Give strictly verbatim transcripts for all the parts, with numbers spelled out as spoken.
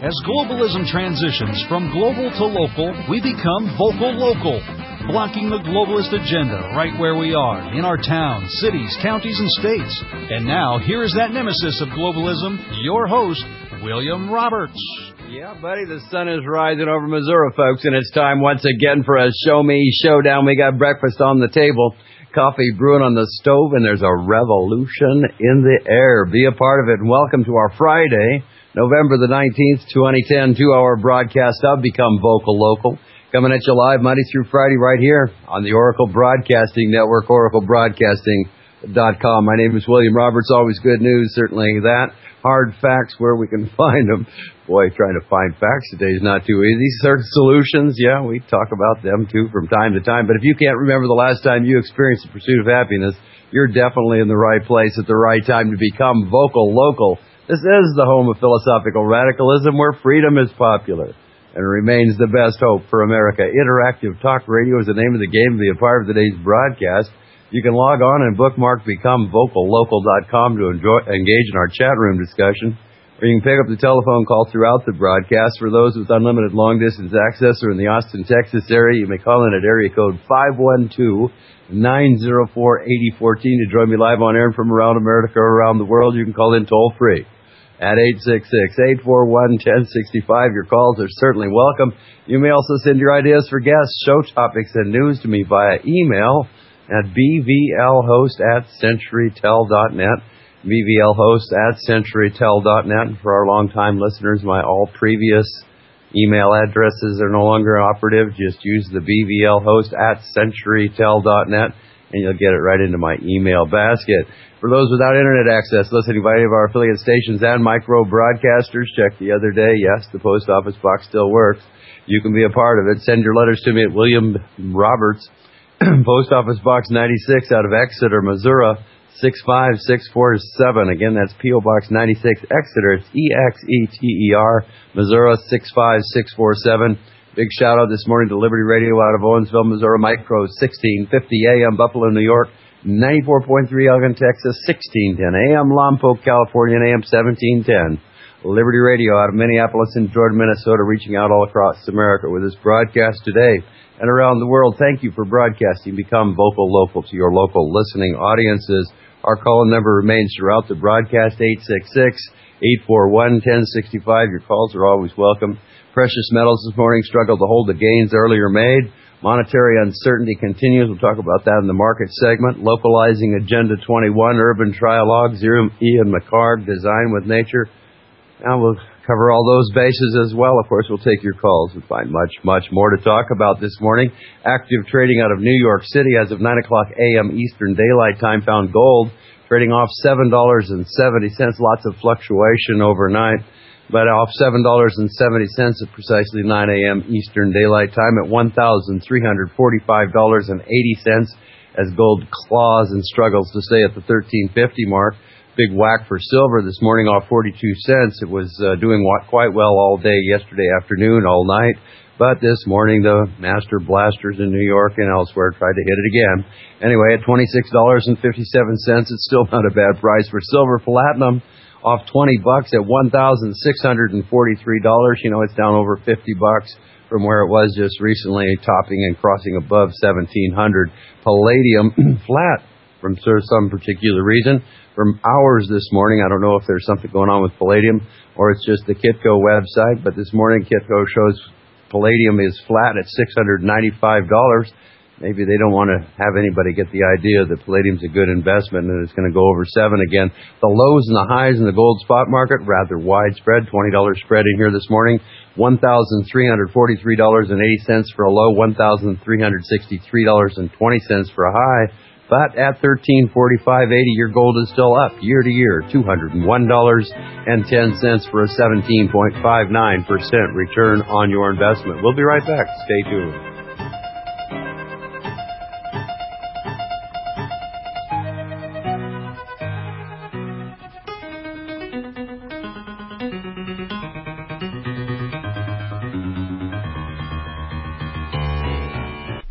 As globalism transitions from global to local, we become vocal local, blocking the globalist agenda right where we are, in our towns, cities, counties, and states. And now, here is that nemesis of globalism, your host, William Roberts. Yeah, buddy, the sun is rising over Missouri, folks, and it's time once again for a Show Me Showdown. We got breakfast on the table, coffee brewing on the stove, and there's a revolution in the air. Be a part of it, and welcome to our Friday, November the nineteenth, twenty ten, two-hour broadcast of Become Vocal Local. Coming at you live Monday through Friday right here on the Oracle Broadcasting Network, oracle broadcasting dot com. My name is William Roberts. Always good news, certainly that. Hard facts where we can find them. Boy, trying to find facts today is not too easy. Certain solutions, yeah, we talk about them too from time to time. But if you can't remember the last time you experienced the pursuit of happiness, you're definitely in the right place at the right time to become vocal local. This is the home of philosophical radicalism where freedom is popular and remains the best hope for America. Interactive Talk Radio is the name of the game to be a part of today's broadcast. You can log on and bookmark become vocal local dot com to enjoy, engage in our chat room discussion, or you can pick up the telephone call throughout the broadcast. For those with unlimited long-distance access or in the Austin, Texas area, you may call in at area code five one two, nine zero four, eight zero one four to join me live on air from around America or around the world. You can call in toll-free at eight six six, eight four one, one zero six five. Your calls are certainly welcome. You may also send your ideas for guests, show topics, and news to me via email at b v l host at century tel dot net, b v l host at century tel dot net. And for our longtime listeners, my all previous email addresses are no longer operative. Just use the b v l host at century tel dot net, and you'll get it right into my email basket. For those without internet access, listening via any of our affiliate stations and micro broadcasters, check the other day. Yes, the post office box still works. You can be a part of it. Send your letters to me at William Roberts, Post Office Box ninety-six out of Exeter, Missouri, six five six four seven. Again, that's P O Box ninety-six, Exeter. It's E X E T E R, Missouri, six five six four seven. Big shout out this morning to Liberty Radio out of Owensville, Missouri, Micro sixteen fifty A M, Buffalo, New York, ninety-four point three Elgin, Texas, sixteen ten A M, Lompoc, California, and A M seventeen ten. Liberty Radio out of Minneapolis and Jordan, Minnesota, reaching out all across America with this broadcast today and around the world. Thank you for broadcasting. Become vocal local to your local listening audiences. Our call number remains throughout the broadcast, eight six six, eight four one, one zero six five. Your calls are always welcome. Precious metals this morning struggled to hold the gains earlier made. Monetary uncertainty continues. We'll talk about that in the market segment. Localizing Agenda twenty-one, Urban Trialogue, Zero Ian McCarg, Design with Nature. Now we'll cover all those bases as well. Of course, we'll take your calls and find much, much more to talk about this morning. Active trading out of New York City as of nine o'clock A M Eastern Daylight Time found gold trading off seven dollars and seventy cents. Lots of fluctuation overnight, but off seven dollars and seventy cents at precisely nine A M Eastern Daylight Time at one thousand three hundred forty-five dollars and eighty cents as gold claws and struggles to stay at the thirteen fifty mark. Big whack for silver this morning off forty-two cents. It was uh, doing quite well all day yesterday afternoon, all night. But this morning, the master blasters in New York and elsewhere tried to hit it again. Anyway, at twenty-six dollars and fifty-seven cents, it's still not a bad price for silver. Platinum off twenty bucks at one thousand six hundred forty-three dollars. You know, it's down over fifty bucks from where it was just recently, topping and crossing above seventeen hundred. Palladium flat from some particular reason. From hours this morning, I don't know if there's something going on with Palladium or it's just the Kitco website, but this morning Kitco shows Palladium is flat at six hundred ninety-five dollars. Maybe they don't want to have anybody get the idea that Palladium's a good investment and it's going to go over seven again. The lows and the highs in the gold spot market, rather widespread. twenty dollars spread in here this morning. one thousand three hundred forty-three dollars and eighty cents for a low, one thousand three hundred sixty-three dollars and twenty cents for a high. But at thirteen forty-five eighty, your gold is still up year to year, two hundred one dollars and ten cents for a seventeen point five nine percent return on your investment. We'll be right back. Stay tuned.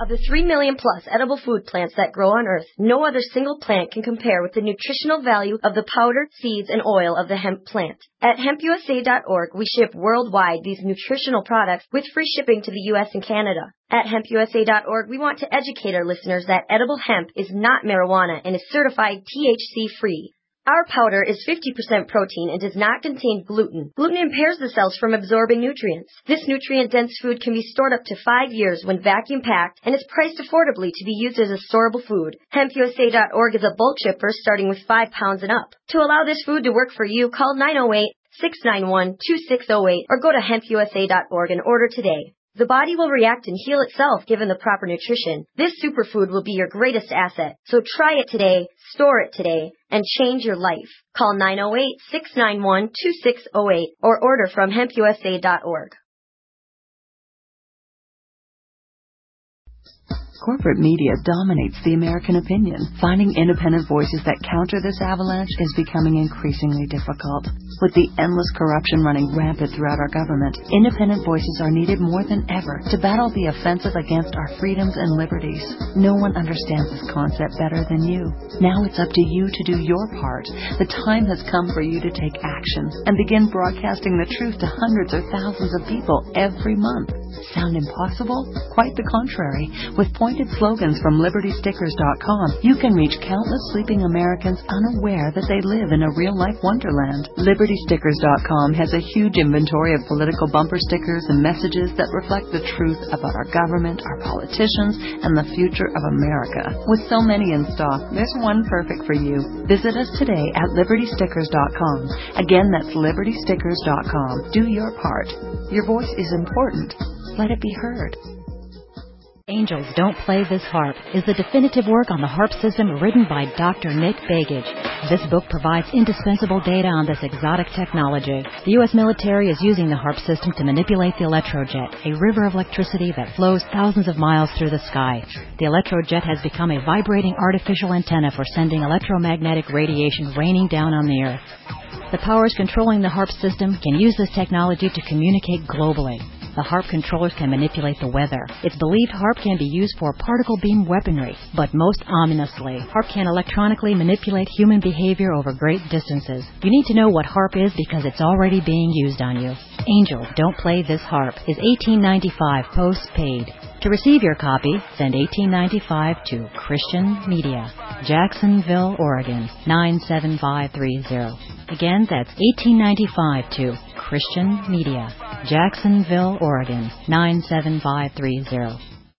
Of the three million plus edible food plants that grow on Earth, no other single plant can compare with the nutritional value of the powder, seeds, and oil of the hemp plant. At hemp U S A dot org, we ship worldwide these nutritional products with free shipping to the U S and Canada. At hemp U S A dot org, we want to educate our listeners that edible hemp is not marijuana and is certified T H C-free. Our powder is fifty percent protein and does not contain gluten. Gluten impairs the cells from absorbing nutrients. This nutrient-dense food can be stored up to five years when vacuum-packed and is priced affordably to be used as a storable food. hemp U S A dot org is a bulk shipper starting with five pounds and up. To allow this food to work for you, call nine oh eight, six nine one, two six oh eight or go to hemp U S A dot org and order today. The body will react and heal itself given the proper nutrition. This superfood will be your greatest asset. So try it today, store it today, and change your life. Call nine oh eight, six nine one, two six oh eight or order from hemp U S A dot org. Corporate media dominates the American opinion. Finding independent voices that counter this avalanche is becoming increasingly difficult. With the endless corruption running rampant throughout our government, independent voices are needed more than ever to battle the offensive against our freedoms and liberties. No one understands this concept better than you. Now it's up to you to do your part. The time has come for you to take action and begin broadcasting the truth to hundreds or thousands of people every month. Sound impossible? Quite the contrary. With pointed slogans from Liberty Stickers dot com, you can reach countless sleeping Americans unaware that they live in a real-life wonderland. Liberty Stickers dot com has a huge inventory of political bumper stickers and messages that reflect the truth about our government, our politicians, and the future of America. With so many in stock, there's one perfect for you. Visit us today at Liberty Stickers dot com. Again, that's Liberty Stickers dot com. Do your part. Your voice is important. Let it be heard. Angels Don't Play This Harp is the definitive work on the harp system written by Doctor Nick Begich. This book provides indispensable data on this exotic technology. The U S military is using the harp system to manipulate the electrojet, a river of electricity that flows thousands of miles through the sky. The electrojet has become a vibrating artificial antenna for sending electromagnetic radiation raining down on the Earth. The powers controlling the harp system can use this technology to communicate globally. The harp controllers can manipulate the weather. It's believed harp can be used for particle beam weaponry, but most ominously, harp can electronically manipulate human behavior over great distances. You need to know what harp is because it's already being used on you. Angels Don't Play This Harp is eighteen ninety-five post-paid. To receive your copy, send eighteen ninety-five to Christian Media, Jacksonville, Oregon, nine seven five three zero. Again, that's eighteen ninety-five to Christian Media, Jacksonville, Oregon, nine seven five three zero.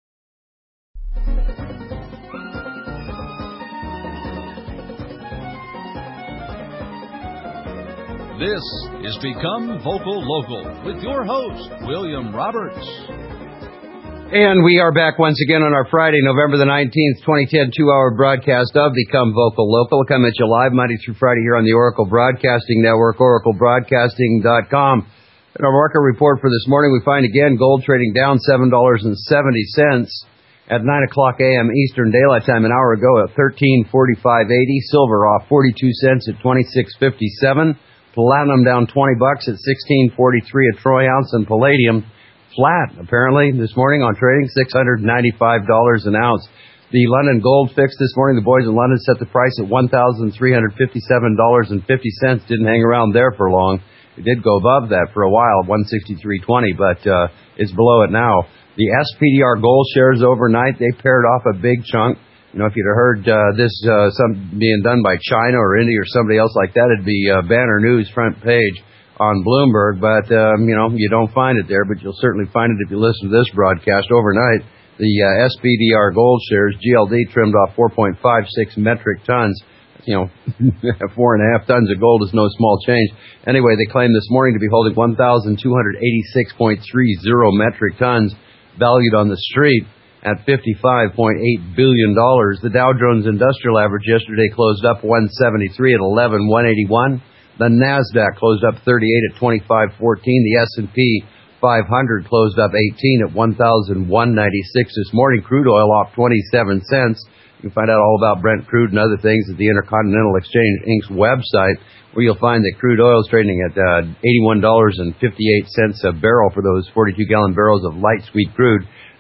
This is Become Vocal Local with your host, William Roberts. And we are back once again on our Friday, November the nineteenth, twenty ten, two-hour broadcast of Become Vocal Local. We'll come at you live Monday through Friday here on the Oracle Broadcasting Network, oracle broadcasting dot com. In our market report for this morning, we find again gold trading down seven dollars and seventy cents at nine o'clock a.m. Eastern Daylight Time an hour ago at thirteen forty-five eighty. Silver off forty-two cents at twenty-six fifty-seven. Platinum down twenty bucks at sixteen forty-three a troy ounce, and palladium flat, apparently, this morning on trading, six hundred ninety-five dollars an ounce. The London gold fix this morning, the boys in London set the price at one thousand three hundred fifty-seven dollars and fifty cents. Didn't hang around there for long. It did go above that for a while, one sixty-three twenty, but uh, it's below it now. The S P D R gold shares overnight, they paired off a big chunk. You know, if you'd have heard uh, this uh, some being done by China or India or somebody else like that, it'd be uh, banner news, front page on Bloomberg, but, um, you know, you don't find it there, but you'll certainly find it if you listen to this broadcast overnight. The uh, S P D R gold shares, G L D, trimmed off four point five six metric tons. You know, four and a half tons of gold is no small change. Anyway, they claim this morning to be holding one thousand two hundred eighty-six point three zero metric tons, valued on the street at fifty-five point eight billion dollars. The Dow Jones Industrial Average yesterday closed up one seventy-three at eleven one eighty-one. The NASDAQ closed up thirty-eight at twenty-five fourteen. The S and P five hundred closed up eighteen at one thousand one ninety-six this morning. Crude oil off twenty-seven cents. You can find out all about Brent crude and other things at the Intercontinental Exchange Incorporated's website, where you'll find that crude oil is trading at uh, eighty-one dollars and fifty-eight cents a barrel for those forty-two gallon barrels of light sweet crude.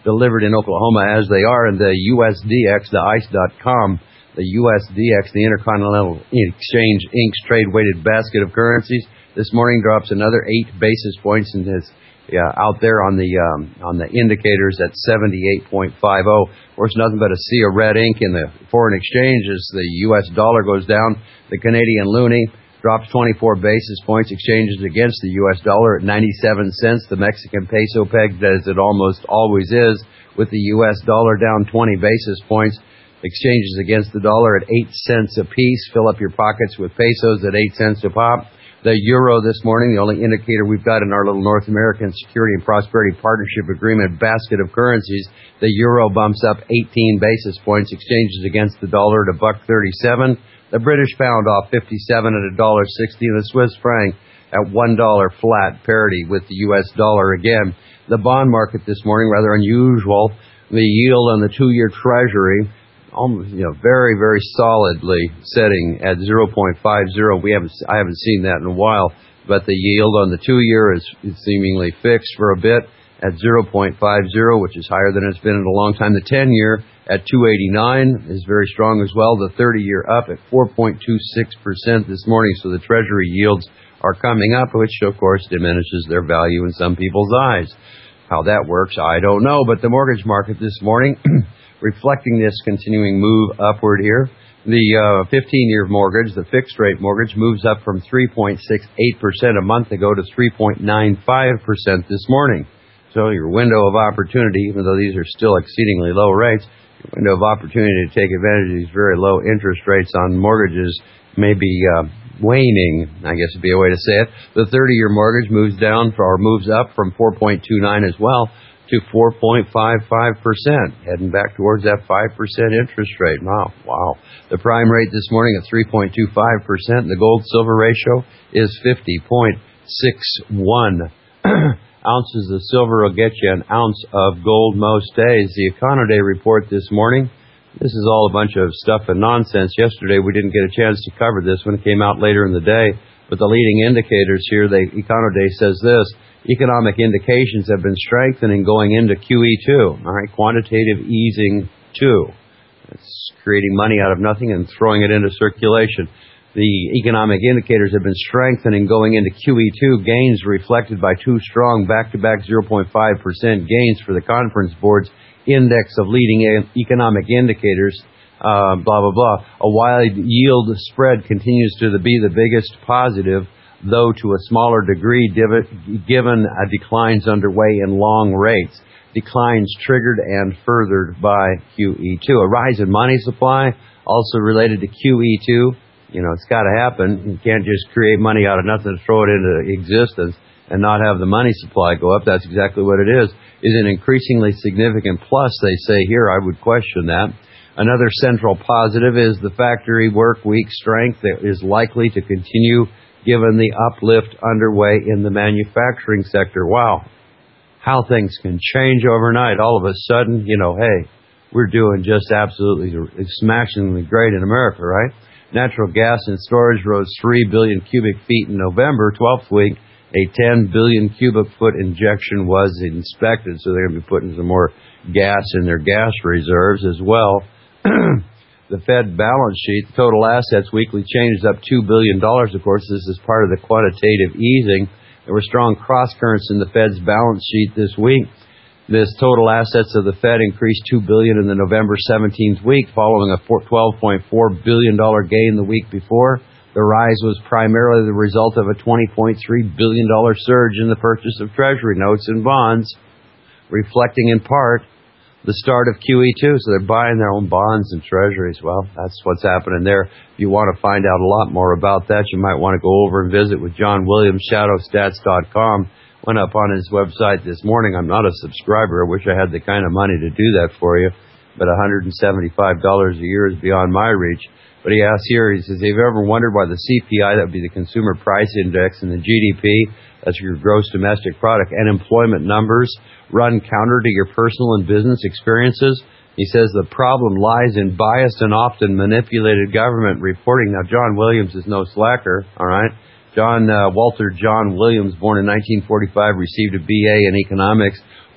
delivered in Oklahoma as they are, and the U S D X, the I C E dot com, the U S D X, the Intercontinental Exchange Incorporated trade-weighted basket of currencies, this morning drops another eight basis points and is yeah, out there on the um, on the indicators at seventy-eight point five oh. Of course, nothing but a sea of red ink in the foreign exchange as the U S dollar goes down. The Canadian loonie drops twenty-four basis points, exchanges against the U S dollar at ninety-seven cents. The Mexican peso pegged as it almost always is, with the U S dollar down twenty basis points. Exchanges against the dollar at eight cents apiece. Fill up your pockets with pesos at eight cents a pop. The euro this morning, the only indicator we've got in our little North American Security and Prosperity Partnership Agreement basket of currencies, the euro bumps up eighteen basis points, exchanges against the dollar at a buck thirty-seven. The British pound off fifty-seven at a dollar sixty, and the Swiss franc at one dollar flat, parity with the U S dollar again. The bond market this morning, rather unusual. The yield on the two-year Treasury, almost, you know, very, very solidly setting at zero point five oh. We haven't, I haven't seen that in a while, but the yield on the two-year is, is seemingly fixed for a bit at zero point five oh, which is higher than it's been in a long time. The ten-year at two eighty-nine is very strong as well. The thirty-year up at four point two six percent this morning, so the Treasury yields are coming up, which, of course, diminishes their value in some people's eyes. How that works, I don't know, but the mortgage market this morning reflecting this continuing move upward here. The uh, fifteen-year mortgage, the fixed-rate mortgage, moves up from three point six eight percent a month ago to three point nine five percent this morning. So your window of opportunity, even though these are still exceedingly low rates, your window of opportunity to take advantage of these very low interest rates on mortgages may be uh, waning, I guess would be a way to say it. The thirty-year mortgage moves down or moves up from four point two nine as well to four point five five percent, heading back towards that five percent interest rate. Wow, wow. The prime rate this morning at three point two five percent. The gold-silver ratio is fifty point six one. Ounces of silver will get you an ounce of gold most days. The Econoday report this morning, this is all a bunch of stuff and nonsense. Yesterday we didn't get a chance to cover this when it came out later in the day, but the leading indicators here, the Econoday says this: economic indications have been strengthening going into Q E two. All right, quantitative easing two. It's creating money out of nothing and throwing it into circulation. The economic indicators have been strengthening going into Q E two. Gains reflected by two strong back-to-back zero point five percent gains for the Conference Board's index of leading economic indicators. Uh, blah, blah, blah. A wide yield spread continues to be the biggest positive, though to a smaller degree given a declines underway in long rates. Declines triggered and furthered by Q E two. A rise in money supply, also related to Q E two. You know, it's got to happen. You can't just create money out of nothing and throw it into existence and not have the money supply go up. That's exactly what it is. Is an increasingly significant plus, they say here. I would question that. Another central positive is the factory work week strength that is likely to continue given the uplift underway in the manufacturing sector. Wow, how things can change overnight. All of a sudden, you know, hey, we're doing just absolutely smashingly great in America, right? Natural gas and storage rose three billion cubic feet in November, twelfth week. A ten billion cubic foot injection was inspected, so they're going to be putting some more gas in their gas reserves as well. The Fed balance sheet, total assets weekly changes up two billion dollars. Of course, this is part of the quantitative easing. There were strong cross currents in the Fed's balance sheet this week. This total assets of the Fed increased two billion dollars in the November seventeenth week, following a twelve point four billion dollars gain the week before. The rise was primarily the result of a twenty point three billion dollars surge in the purchase of Treasury notes and bonds, reflecting in part the start of Q E two. So they're buying their own bonds and Treasuries. Well, that's what's happening there. If you want to find out a lot more about that, you might want to go over and visit with John Williams, shadow stats dot com. Went up on his website this morning. I'm not a subscriber. I wish I had the kind of money to do that for you, but one hundred seventy-five dollars a year is beyond my reach. But he asks here, he says, have you ever wondered why the C P I, that would be the Consumer Price Index, and the G D P, that's your gross domestic product, and employment numbers run counter to your personal and business experiences? He says the problem lies in biased and often manipulated government reporting. Now, John Williams is no slacker, all right? John uh, Walter John Williams, born in nineteen forty-five, received a B A in economics,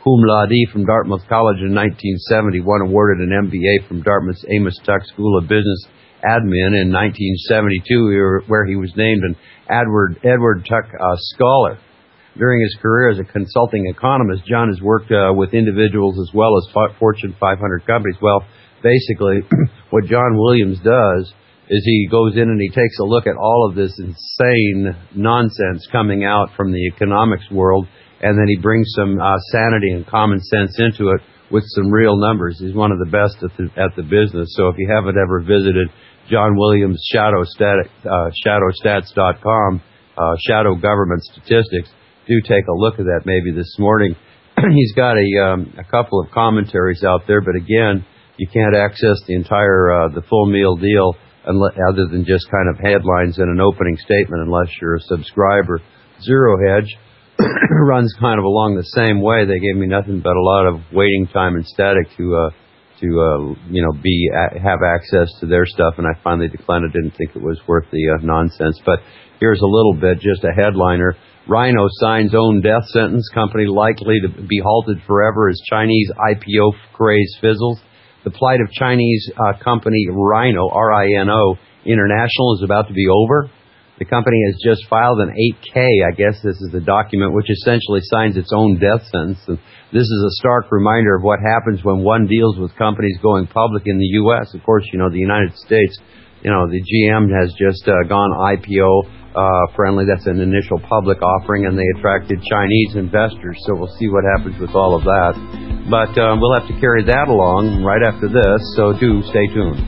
cum laude from Dartmouth College in nineteen seventy-one, awarded an M B A from Dartmouth's Amos Tuck School of Business Admin in nineteen seventy-two, where he was named an Edward, Edward Tuck uh, Scholar. During his career as a consulting economist, John has worked uh, with individuals as well as Fortune five hundred companies. Well, basically, what John Williams does is he goes in and he takes a look at all of this insane nonsense coming out from the economics world, and then he brings some uh, sanity and common sense into it with some real numbers. He's one of the best at the, at the business. So if you haven't ever visited John Williams' Shadow Stat, uh, shadow stats dot com, uh, Shadow Government Statistics, do take a look at that maybe this morning. He's got a, um, a couple of commentaries out there, but again, you can't access the entire, uh, the full meal deal unless, other than just kind of headlines and an opening statement unless you're a subscriber. Zero Hedge runs kind of along the same way. They gave me nothing but a lot of waiting time and static to, uh, to, uh, you know, be, uh, have access to their stuff, and I finally declined. I didn't think it was worth the uh, nonsense. But here's a little bit, just a headliner. Rhino signs own death sentence. Company likely to be halted forever as Chinese I P O craze fizzles. The plight of Chinese uh, company Rhino, R I N O, International is about to be over. The company has just filed an eight K, I guess this is the document, which essentially signs its own death sentence. And this is a stark reminder of what happens when one deals with companies going public in the U S. Of course, you know, the United States, you know, the G M has just uh, gone I P O uh, friendly. That's an initial public offering, and they attracted Chinese investors. So we'll see what happens with all of that. But um, we'll have to carry that along right after this, so do stay tuned.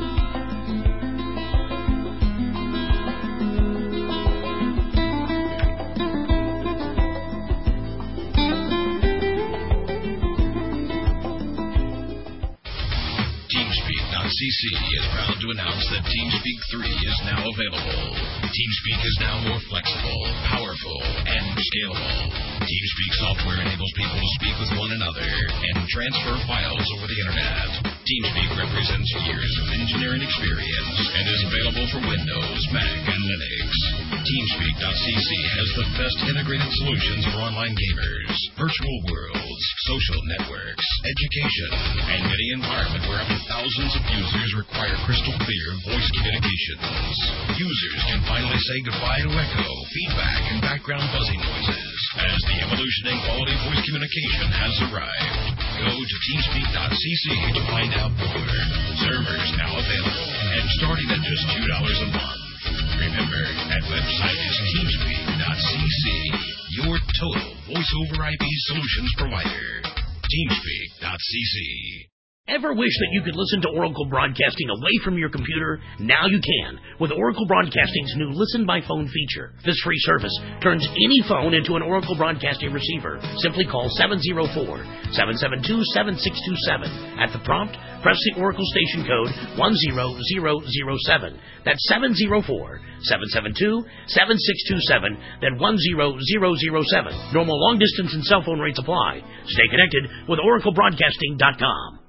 C C is proud to announce that TeamSpeak three is now available. TeamSpeak is now more flexible, powerful, and scalable. TeamSpeak software enables people to speak with one another and transfer files over the internet. TeamSpeak represents years of engineering experience and is available for Windows, Mac, and Linux. TeamSpeak dot C C has the best integrated solutions for online gamers, virtual worlds, social networks, education, and any environment where up to thousands of users require crystal clear voice communications. Users can finally say goodbye to echo, feedback, and background buzzing noises as the evolution in quality voice communication has arrived. Go to TeamSpeak dot C C to find out more. Servers now available and starting at just two dollars a month. Remember, that website is TeamSpeak dot C C, your total voice over I P solutions provider. TeamSpeak dot C C. Ever wish that you could listen to Oracle Broadcasting away from your computer? Now you can with Oracle Broadcasting's new Listen by Phone feature. This free service turns any phone into an Oracle Broadcasting receiver. Simply call seven oh four, seven seven two, seven six two seven. At the prompt, press the Oracle station code one zero zero zero seven. That's seven oh four, seven seven two, seven six two seven, then one zero zero zero seven. Normal long distance and cell phone rates apply. Stay connected with Oracle Broadcasting dot com.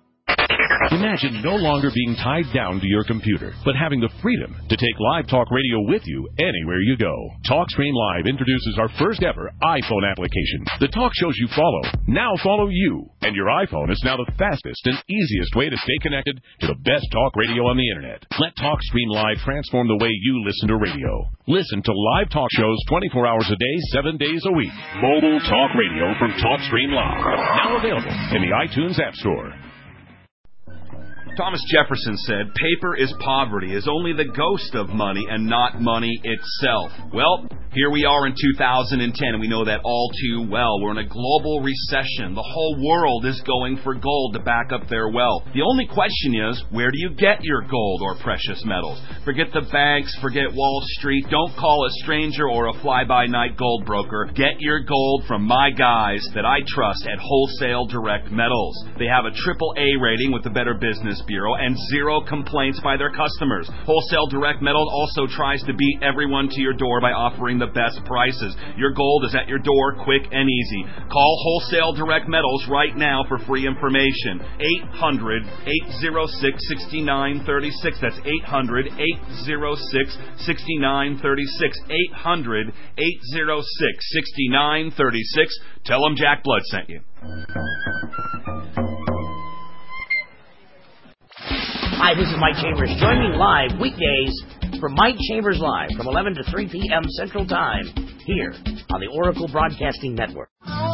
Imagine no longer being tied down to your computer, but having the freedom to take Live Talk Radio with you anywhere you go. TalkStream Live introduces our first ever iPhone application. The talk shows you follow now follow you, and your iPhone is now the fastest and easiest way to stay connected to the best talk radio on the internet. Let TalkStream Live transform the way you listen to radio. Listen to live talk shows twenty-four hours a day, seven days a week. Mobile talk radio from TalkStream Live. Now available in the iTunes App Store. Thomas Jefferson said, paper is poverty, is only the ghost of money and not money itself. Well, here we are in two thousand ten, and we know that all too well. We're in a global recession. The whole world is going for gold to back up their wealth. The only question is, where do you get your gold or precious metals? Forget the banks, forget Wall Street. Don't call a stranger or a fly-by-night gold broker. Get your gold from my guys that I trust at Wholesale Direct Metals. They have a triple A rating with the Better Business Bureau and zero complaints by their customers. Wholesale Direct Metals also tries to beat everyone to your door by offering the best prices. Your gold is at your door, quick and easy. Call Wholesale Direct Metals right now for free information. eight hundred, eight oh six, six nine three six. That's eight hundred, eight oh six, six nine three six. eight hundred, eight oh six, six nine three six. Tell them Jack Blood sent you. Hi, this is Mike Chambers. Join me live weekdays for Mike Chambers Live from eleven to three p.m. Central Time here on the Oracle Broadcasting Network.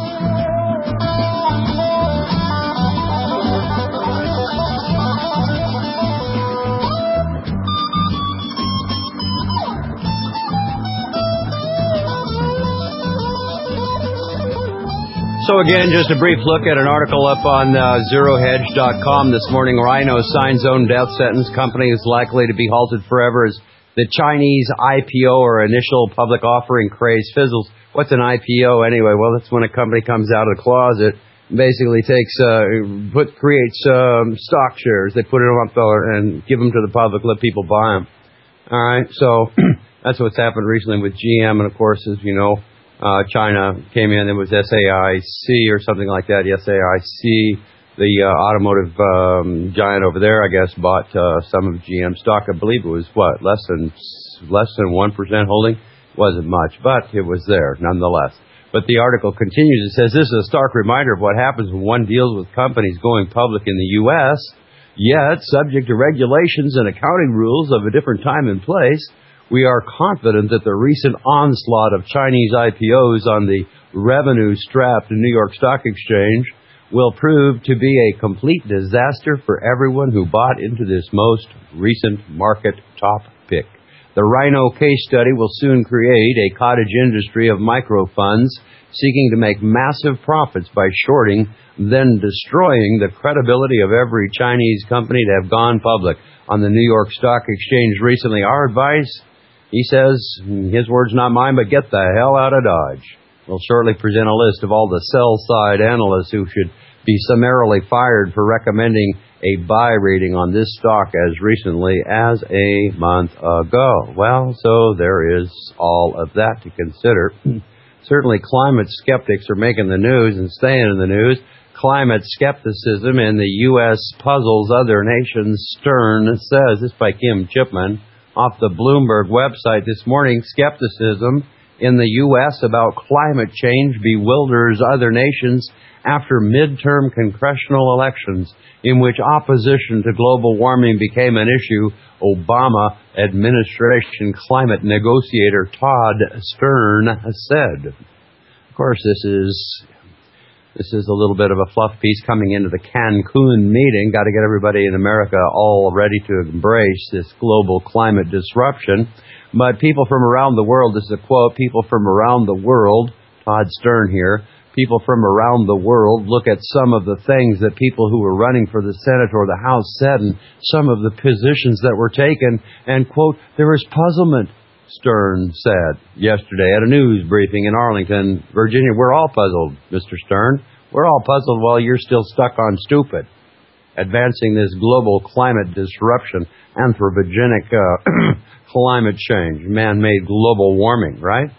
So again, just a brief look at an article up on uh, zero hedge dot com this morning. Rhino signs own death sentence. Company is likely to be halted forever as the Chinese I P O, or initial public offering, craze fizzles. What's an I P O anyway? Well, that's when a company comes out of the closet, basically takes, uh, put, creates um, stock shares. They put them up there and give them to the public, let people buy them. All right, so that's what's happened recently with G M, and of course, as you know, Uh, China came in. It was S A I C or something like that. S A I C, the uh, automotive um, giant over there, I guess, bought uh, some of G M stock. I believe it was what, less than less than one percent holding. Wasn't much, but it was there nonetheless. But the article continues. It says this is a stark reminder of what happens when one deals with companies going public in the U S. Yet, subject to regulations and accounting rules of a different time and place, we are confident that the recent onslaught of Chinese I P Os on the revenue-strapped New York Stock Exchange will prove to be a complete disaster for everyone who bought into this most recent market top pick. The Rhino case study will soon create a cottage industry of micro funds seeking to make massive profits by shorting, then destroying the credibility of every Chinese company to have gone public on the New York Stock Exchange recently. Our advice, he says, his words not mine, but get the hell out of Dodge. We'll shortly present a list of all the sell-side analysts who should be summarily fired for recommending a buy rating on this stock as recently as a month ago. Well, so there is all of that to consider. Certainly climate skeptics are making the news and staying in the news. Climate skepticism in the U S puzzles other nations, Stern says. This by Kim Chipman off the Bloomberg website this morning. Skepticism in the U S about climate change bewilders other nations after midterm congressional elections in which opposition to global warming became an issue. Obama administration climate negotiator Todd Stern said. Of course, this is This is a little bit of a fluff piece coming into the Cancun meeting. Got to get everybody in America all ready to embrace this global climate disruption. But people from around the world, this is a quote, people from around the world, Todd Stern here, people from around the world look at some of the things that people who were running for the Senate or the House said and some of the positions that were taken, and, quote, there is puzzlement, Stern said yesterday at a news briefing in Arlington, Virginia. We're all puzzled, Mister Stern. We're all puzzled while you're still stuck on stupid. Advancing this global climate disruption, anthropogenic uh, climate change, man-made global warming, right?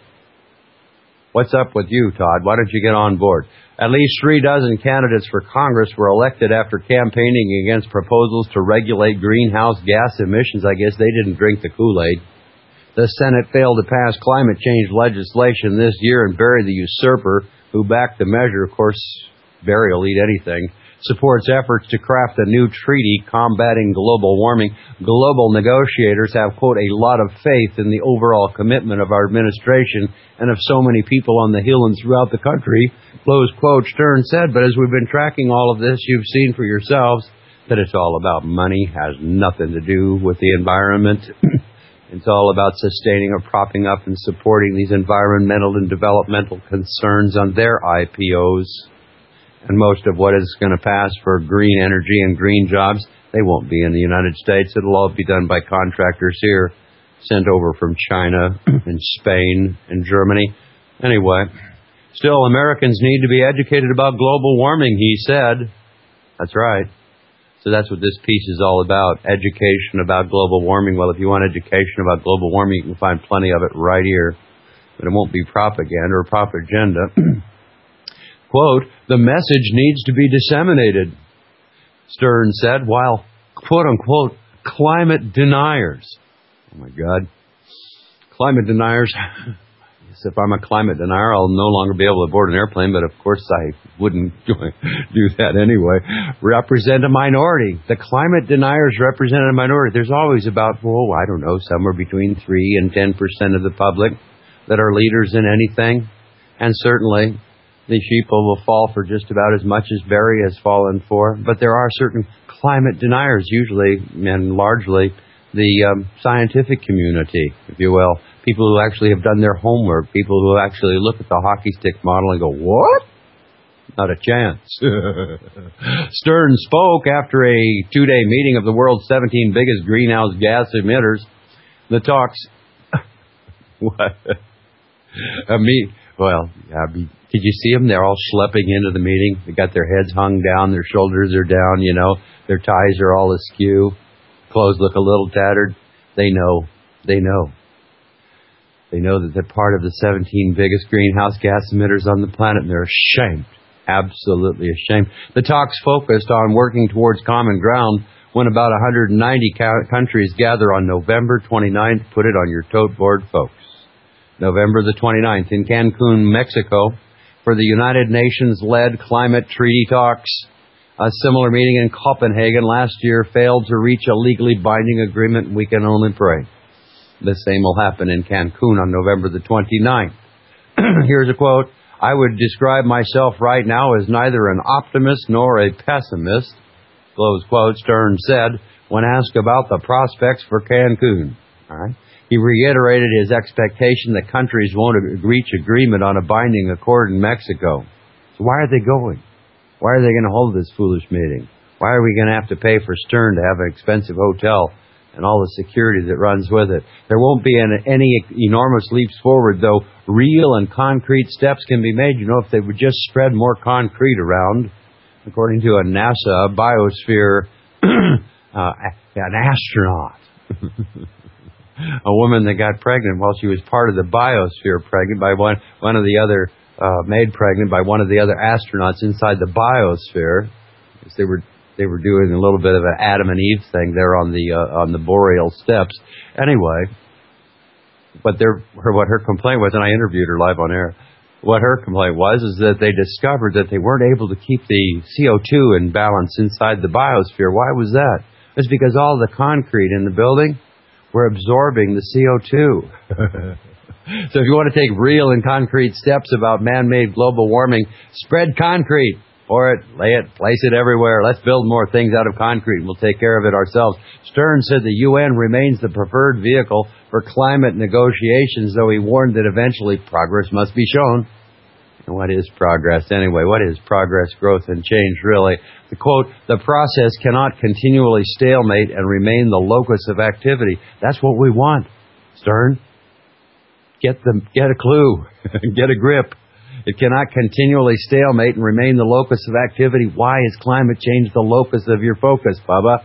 What's up with you, Todd? Why don't you get on board? At least three dozen candidates for Congress were elected after campaigning against proposals to regulate greenhouse gas emissions. I guess they didn't drink the Kool-Aid. The Senate failed to pass climate change legislation this year, and Barry the usurper, who backed the measure, of course, Barry will eat anything, supports efforts to craft a new treaty combating global warming. Global negotiators have, quote, a lot of faith in the overall commitment of our administration and of so many people on the Hill and throughout the country, close quote, Stern said. But as we've been tracking all of this, you've seen for yourselves that it's all about money, has nothing to do with the environment. It's all about sustaining or propping up and supporting these environmental and developmental concerns on their I P Os. And most of what is going to pass for green energy and green jobs, they won't be in the United States. It'll all be done by contractors here, sent over from China and Spain and Germany. Anyway, still, Americans need to be educated about global warming, he said. That's right. So that's what this piece is all about, education about global warming. Well, if you want education about global warming, you can find plenty of it right here but it won't be propaganda or propaganda. Quote, the message needs to be disseminated, Stern said, while, quote-unquote, climate deniers. Oh, my God. Climate deniers. If I'm a climate denier, I'll no longer be able to board an airplane, but of course I wouldn't do that anyway. Represent a minority. The climate deniers represent a minority. There's always about, well, I don't know, somewhere between three and ten percent of the public that are leaders in anything. And certainly the sheeple will fall for just about as much as Barry has fallen for. But there are certain climate deniers, usually and largely the um, scientific community, if you will. People who actually have done their homework. People who actually look at the hockey stick model and go, what? Not a chance. Stern spoke after a two-day meeting of the world's seventeen biggest greenhouse gas emitters. The talks... what? I mean, well, I mean, did you see them? They're all schlepping into the meeting. They got their heads hung down. Their shoulders are down, you know. Their ties are all askew. Clothes look a little tattered. They know. They know. They know that they're part of the seventeen biggest greenhouse gas emitters on the planet, and they're ashamed, absolutely ashamed. The talks focused on working towards common ground when about one hundred ninety countries gather on November twenty-ninth. Put it on your tote board, folks. November the twenty-ninth in Cancun, Mexico, for the United Nations-led climate treaty talks. A similar meeting in Copenhagen last year failed to reach a legally binding agreement. We can only pray the same will happen in Cancun on November the twenty-ninth. Here's a quote. I would describe myself right now as neither an optimist nor a pessimist, close quote, Stern said when asked about the prospects for Cancun. All right. He reiterated his expectation that countries won't reach agreement on a binding accord in Mexico. So why are they going? Why are they going to hold this foolish meeting? Why are we going to have to pay for Stern to have an expensive hotel and all the security that runs with it? There won't be an, any enormous leaps forward, though real and concrete steps can be made. You know, if they would just spread more concrete around, according to a NASA biosphere, uh, an astronaut, a woman that got pregnant while she was part of the biosphere, pregnant by one, one of the other, uh, made pregnant by one of the other astronauts inside the biosphere, because they were They were doing a little bit of an Adam and Eve thing there on the uh, on the boreal steps. Anyway, but their her what her complaint was, and I interviewed her live on air. What her complaint was is that they discovered that they weren't able to keep the C O two in balance inside the biosphere. Why was that? It's because all the concrete in the building were absorbing the C O two. So if you want to take real and concrete steps about man-made global warming, spread concrete. Pour it, lay it, place it everywhere. Let's build more things out of concrete. We'll take care of it ourselves. Stern said the U N remains the preferred vehicle for climate negotiations, though he warned that eventually progress must be shown. And what is progress anyway? What is progress, growth, and change really? The quote, the process cannot continually stalemate and remain the locus of activity. That's what we want, Stern. Get the, get a clue. Get a grip. It cannot continually stalemate and remain the locus of activity. Why is climate change the locus of your focus, Bubba?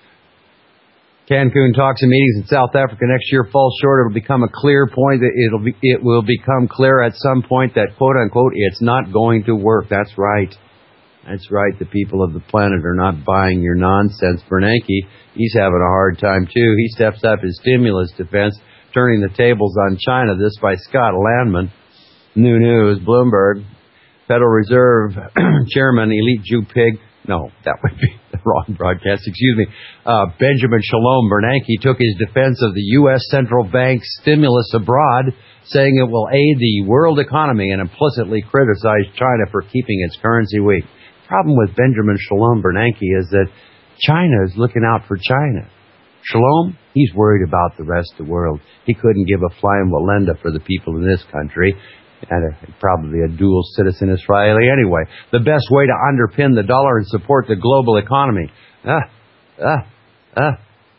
Cancun talks and meetings in South Africa next year fall short. It'll become a clear point that it'll be, it will become clear at some point that, quote unquote, it's not going to work. That's right. That's right. The people of the planet are not buying your nonsense. Bernanke, he's having a hard time too. He steps up his stimulus defense, turning the tables on China. This by Scott Landman. New News, Bloomberg, Federal Reserve Chairman, Elite Jew Pig, no, that would be the wrong broadcast, excuse me, uh, Benjamin Shalom Bernanke took his defense of the U S central bank's stimulus abroad, saying it will aid the world economy and implicitly criticized China for keeping its currency weak. The problem with Benjamin Shalom Bernanke is that China is looking out for China. Shalom, he's worried about the rest of the world. He couldn't give a flying Walenda for the people in this country. And a, probably a dual citizen Israeli anyway. The best way to underpin the dollar and support the global economy. Ah, ah, ah.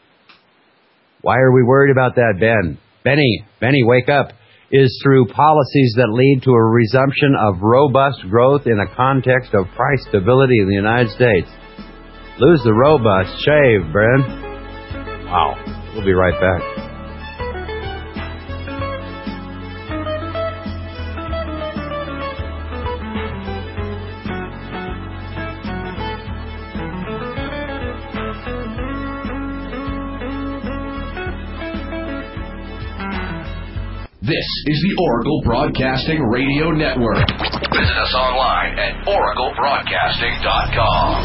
Why are we worried about that, Ben? Benny, Benny, wake up. Is through policies that lead to a resumption of robust growth in a context of price stability in the United States. Lose the robust. Shave, Bren. Wow. We'll be right back. This is the Oracle Broadcasting Radio Network. Visit us online at oracle broadcasting dot com.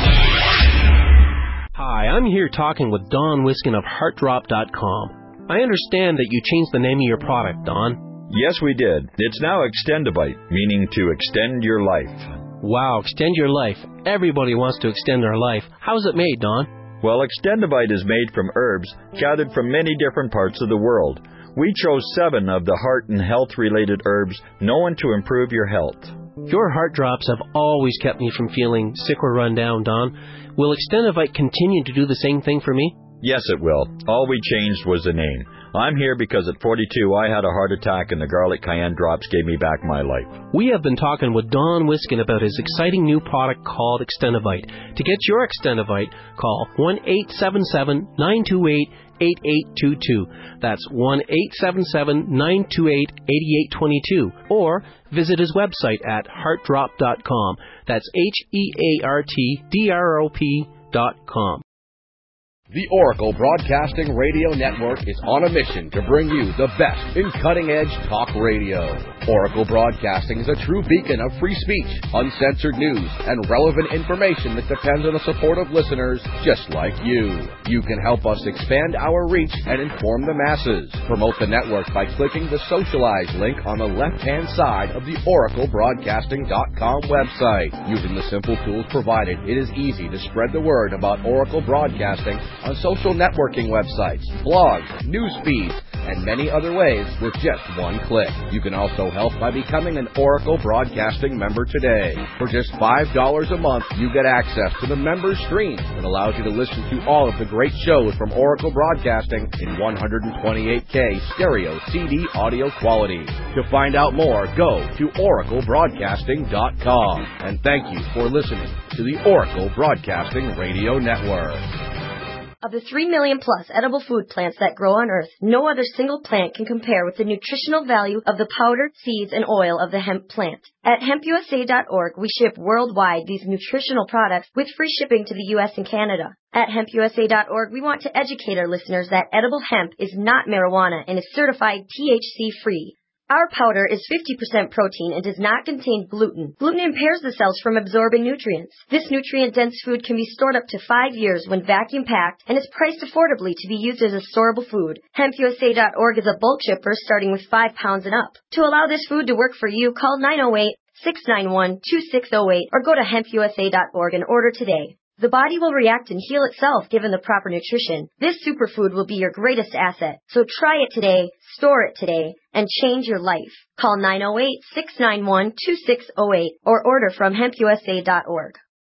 Hi, I'm here talking with Don Wiskin of heart drop dot com. I understand that you changed the name of your product, Don. Yes, we did. It's now Extendivite, meaning to extend your life. Wow, extend your life. Everybody wants to extend their life. How's it made, Don? Well, Extendivite is made from herbs gathered from many different parts of the world. We chose seven of the heart and health-related herbs known to improve your health. Your heart drops have always kept me from feeling sick or run down, Don. Will Extendivite continue to do the same thing for me? Yes, it will. All we changed was the name. I'm here because at forty-two I had a heart attack and the garlic cayenne drops gave me back my life. We have been talking with Don Wiskin about his exciting new product called Extendivite. To get your Extendivite, call one eight seven seven, nine two eight, eight eight two two. That's one eight seven seven, nine two eight, eight eight two two. Or visit his website at heart drop dot com. That's H E A R T D R O P dot com. The Oracle Broadcasting Radio Network is on a mission to bring you the best in cutting-edge talk radio. Oracle Broadcasting is a true beacon of free speech, uncensored news, and relevant information that depends on the support of listeners just like you. You can help us expand our reach and inform the masses. Promote the network by clicking the Socialize link on the left-hand side of the oracle broadcasting dot com website. Using the simple tools provided, it is easy to spread the word about Oracle Broadcasting on social networking websites, blogs, news feeds, and many other ways with just one click. You can also help by becoming an Oracle Broadcasting member today. For just five dollars a month, you get access to the member stream that allows you to listen to all of the great shows from Oracle Broadcasting in one twenty-eight K stereo C D audio quality. To find out more, go to oracle broadcasting dot com. And thank you for listening to the Oracle Broadcasting Radio Network. Of the three million plus edible food plants that grow on Earth, no other single plant can compare with the nutritional value of the powdered seeds and oil of the hemp plant. At hemp U S A dot org, we ship worldwide these nutritional products with free shipping to the U S and Canada. At hemp U S A dot org, we want to educate our listeners that edible hemp is not marijuana and is certified T H C-free. Our powder is fifty percent protein and does not contain gluten. Gluten impairs the cells from absorbing nutrients. This nutrient-dense food can be stored up to five years when vacuum-packed and is priced affordably to be used as a storable food. hemp U S A dot org is a bulk shipper starting with five pounds and up. To allow this food to work for you, call nine oh eight, six nine one, two six oh eight or go to hemp U S A dot org and order today. The body will react and heal itself given the proper nutrition. This superfood will be your greatest asset. So try it today, store it today, and change your life. Call nine oh eight, six nine one, two six oh eight or order from hemp U S A dot org.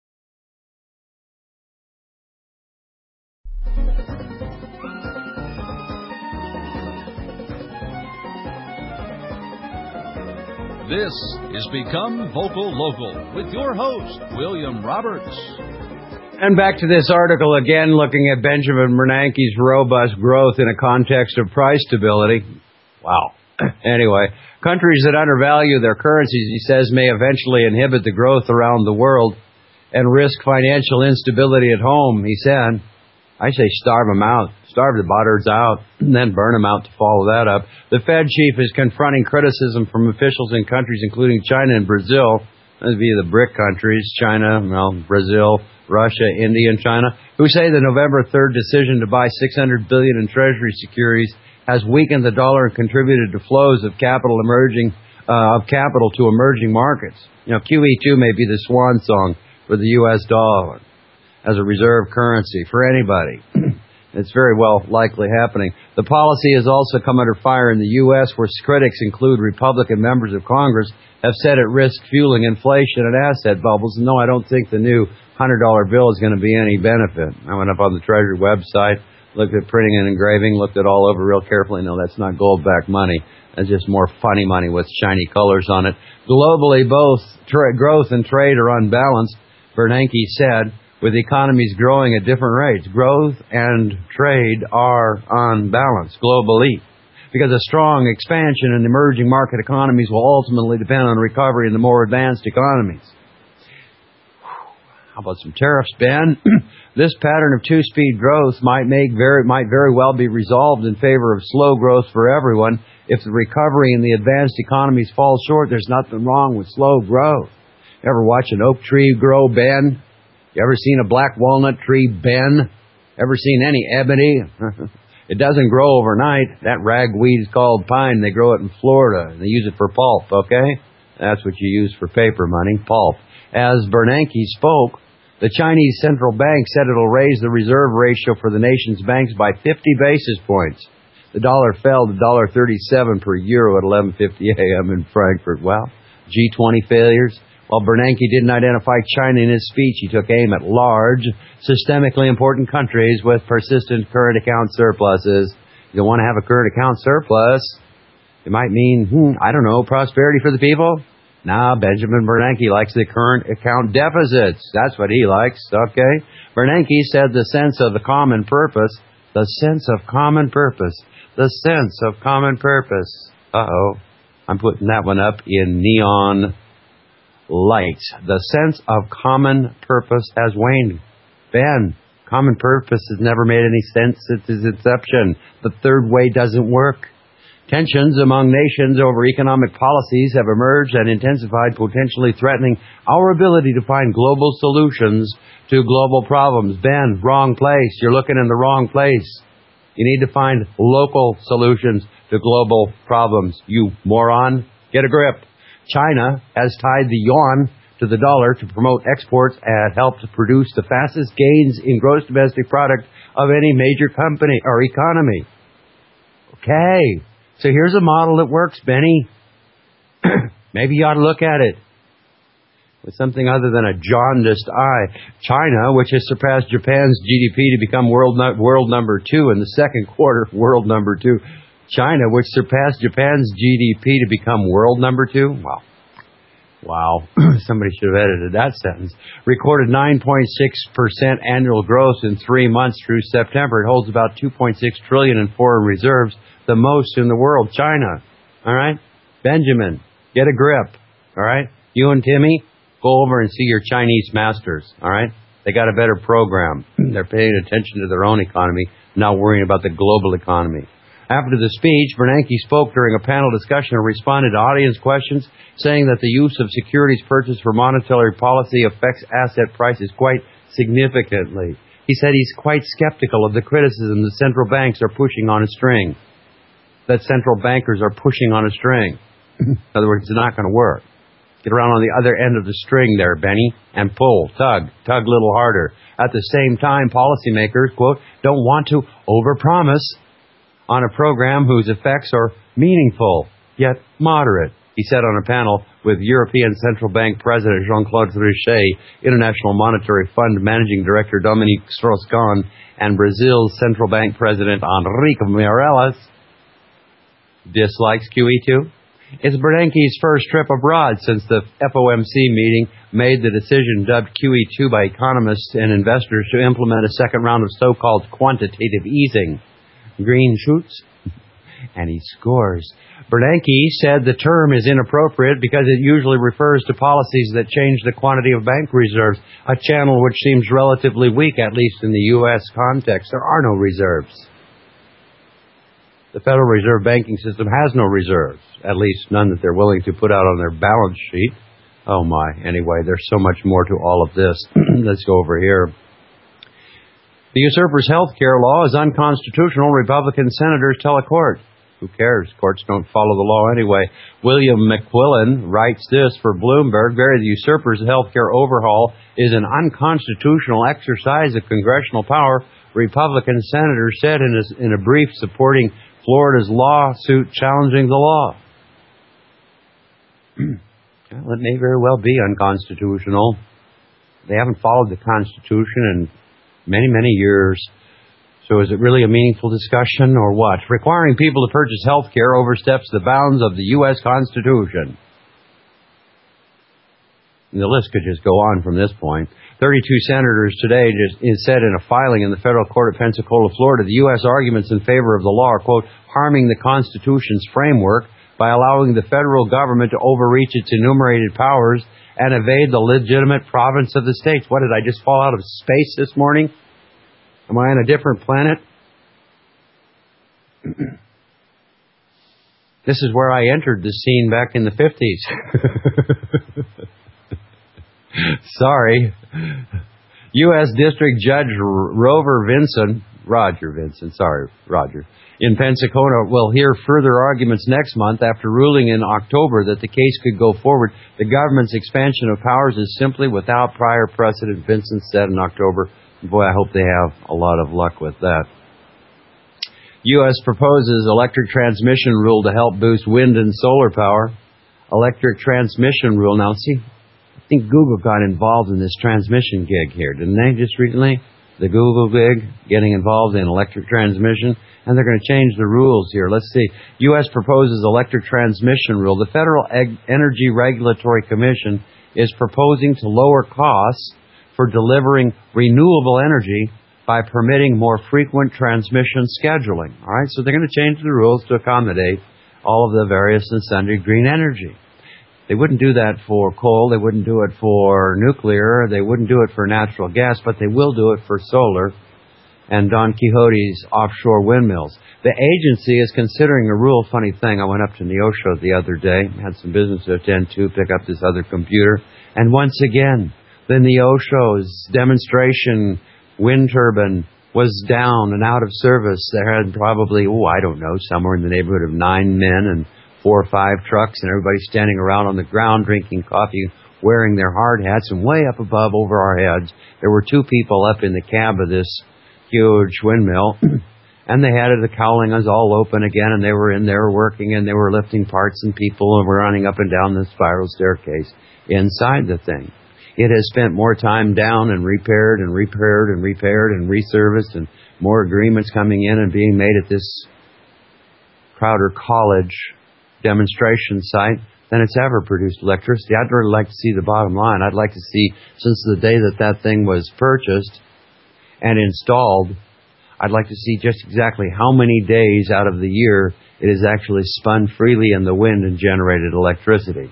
This is Become Vocal Local with your host, William Roberts. And back to this article again, looking at Benjamin Bernanke's robust growth in a context of price stability. Wow. Anyway, countries that undervalue their currencies, he says, may eventually inhibit the growth around the world and risk financial instability at home, he said. I say starve them out. Starve the butters out, and then burn them out to follow that up. The Fed chief is confronting criticism from officials in countries including China and Brazil. That'd be the BRIC countries, China, well, Brazil, Russia, India, and China, who say the November third decision to buy six hundred billion dollars in Treasury securities has weakened the dollar and contributed to flows of capital emerging uh, of capital to emerging markets. You know, Q E two may be the swan song for the U S dollar as a reserve currency for anybody. It's very well likely happening. The policy has also come under fire in the U S, where critics include Republican members of Congress have said it risks fueling inflation and asset bubbles. No, I don't think the new one hundred dollar bill is going to be any benefit. I went up on the Treasury website, looked at printing and engraving, looked it all over real carefully. No, that's not gold-backed money. That's just more funny money with shiny colors on it. Globally, both tra- growth and trade are unbalanced, Bernanke said, with economies growing at different rates. Growth and trade are unbalanced globally, because a strong expansion in emerging market economies will ultimately depend on recovery in the more advanced economies. How about some tariffs, Ben? This pattern of two-speed growth might make very might very well be resolved in favor of slow growth for everyone. If the recovery in the advanced economies falls short, there's nothing wrong with slow growth. Ever watch an oak tree grow, Ben? You ever seen a black walnut tree, Ben? Ever seen any ebony? It doesn't grow overnight. That ragweed is called pine. They grow it in Florida. They use it for pulp, okay? That's what you use for paper money, pulp. As Bernanke spoke, the Chinese central bank said it'll raise the reserve ratio for the nation's banks by fifty basis points. The dollar fell to one dollar thirty-seven per euro at eleven fifty a.m. in Frankfurt. Well, G twenty failures. While Bernanke didn't identify China in his speech, he took aim at large, systemically important countries with persistent current account surpluses. You don't want to have a current account surplus. It might mean, hmm, I don't know, prosperity for the people? Nah, Benjamin Bernanke likes the current account deficits. That's what he likes, okay? Bernanke said the sense of the common purpose, the sense of common purpose, the sense of common purpose. Uh-oh. I'm putting that one up in neon lights. The sense of common purpose has waned. Ben, common purpose has never made any sense since its inception. The third way doesn't work. Tensions among nations over economic policies have emerged and intensified, potentially threatening our ability to find global solutions to global problems. Ben, wrong place. You're looking in the wrong place. You need to find local solutions to global problems. You moron. Get a grip. China has tied the yuan to the dollar to promote exports and help to produce the fastest gains in gross domestic product of any major company or economy. Okay, so here's a model that works, Benny. Maybe you ought to look at it with something other than a jaundiced eye. China, which has surpassed Japan's G D P to become world no- world number two in the second quarter, world number two. China, which surpassed Japan's G D P to become world number two. Wow. Wow. Somebody should have edited that sentence. Recorded nine point six percent annual growth in three months through September. It holds about two point six trillion dollars in foreign reserves, the most in the world. China. All right? Benjamin, get a grip. All right? You and Timmy, go over and see your Chinese masters. All right? They got a better program. They're paying attention to their own economy, not worrying about the global economy. After the speech, Bernanke spoke during a panel discussion and responded to audience questions, saying that the use of securities purchased for monetary policy affects asset prices quite significantly. He said he's quite skeptical of the criticism that central banks are pushing on a string, that central bankers are pushing on a string. In other words, it's not going to work. Get around on the other end of the string there, Benny, and pull, tug, tug a little harder. At the same time, policymakers, quote, don't want to overpromise on a program whose effects are meaningful, yet moderate, he said on a panel with European Central Bank President Jean-Claude Trichet, International Monetary Fund Managing Director Dominique Strauss-Kahn, and Brazil's Central Bank President Enrique Meirelles. Dislikes Q E two? It's Bernanke's first trip abroad since the F O M C meeting made the decision dubbed Q E two by economists and investors to implement a second round of so-called quantitative easing. Green shoots, and he scores. Bernanke said the term is inappropriate because it usually refers to policies that change the quantity of bank reserves, a channel which seems relatively weak, at least in the U S context. There are no reserves. The Federal Reserve banking system has no reserves, at least none that they're willing to put out on their balance sheet. Oh my, anyway, there's so much more to all of this. Let's go over here. The usurper's health care law is unconstitutional, Republican senators tell a court. Who cares? Courts don't follow the law anyway. William McQuillan writes this for Bloomberg. Very, the usurper's health care overhaul is an unconstitutional exercise of congressional power, Republican senators said in a, in a brief supporting Florida's lawsuit challenging the law. Well, it may very well be unconstitutional. They haven't followed the Constitution in many, many years. So is it really a meaningful discussion or what? Requiring people to purchase health care oversteps the bounds of the U S Constitution. And the list could just go on from this point. thirty-two senators today just said in a filing in the federal court of Pensacola, Florida, the U S arguments in favor of the law are, quote, harming the Constitution's framework by allowing the federal government to overreach its enumerated powers and evade the legitimate province of the states. What, did I just fall out of space this morning? Am I on a different planet? This is where I entered the scene back in the fifties. Sorry. U S District Judge Rover Vinson, Roger Vinson, sorry, Roger, in Pensacola will hear further arguments next month after ruling in October that the case could go forward. The government's expansion of powers is simply without prior precedent, Vinson said in October. Boy, I hope they have a lot of luck with that. U S proposes electric transmission rule to help boost wind and solar power. Electric transmission rule. Now, see, I think Google got involved in this transmission gig here, didn't they, just recently? The Google gig, getting involved in electric transmission, and they're going to change the rules here. Let's see. U S proposes electric transmission rule. The Federal Energy Regulatory Commission is proposing to lower costs for delivering renewable energy by permitting more frequent transmission scheduling. All right, so they're going to change the rules to accommodate all of the various and sundry green energy. They wouldn't do that for coal, they wouldn't do it for nuclear, they wouldn't do it for natural gas, but they will do it for solar and Don Quixote's offshore windmills. The agency is considering a rule. Funny thing, I went up to Neosho the other day, had some business to attend to, pick up this other computer, and once again, the Neosho's demonstration wind turbine was down and out of service. There had probably, oh, I don't know, somewhere in the neighborhood of nine men and four or five trucks, and everybody standing around on the ground drinking coffee, wearing their hard hats, and way up above over our heads, there were two people up in the cab of this huge windmill, and they had the cowlings all open again, and they were in there working, and they were lifting parts and people, and were running up and down the spiral staircase inside the thing. It has spent more time down and repaired and repaired and repaired and reserviced, and more agreements coming in and being made at this Crowder College demonstration site than it's ever produced electricity. I'd really like to see the bottom line. I'd like to see, since the day that that thing was purchased and installed, I'd like to see just exactly how many days out of the year it has actually spun freely in the wind and generated electricity.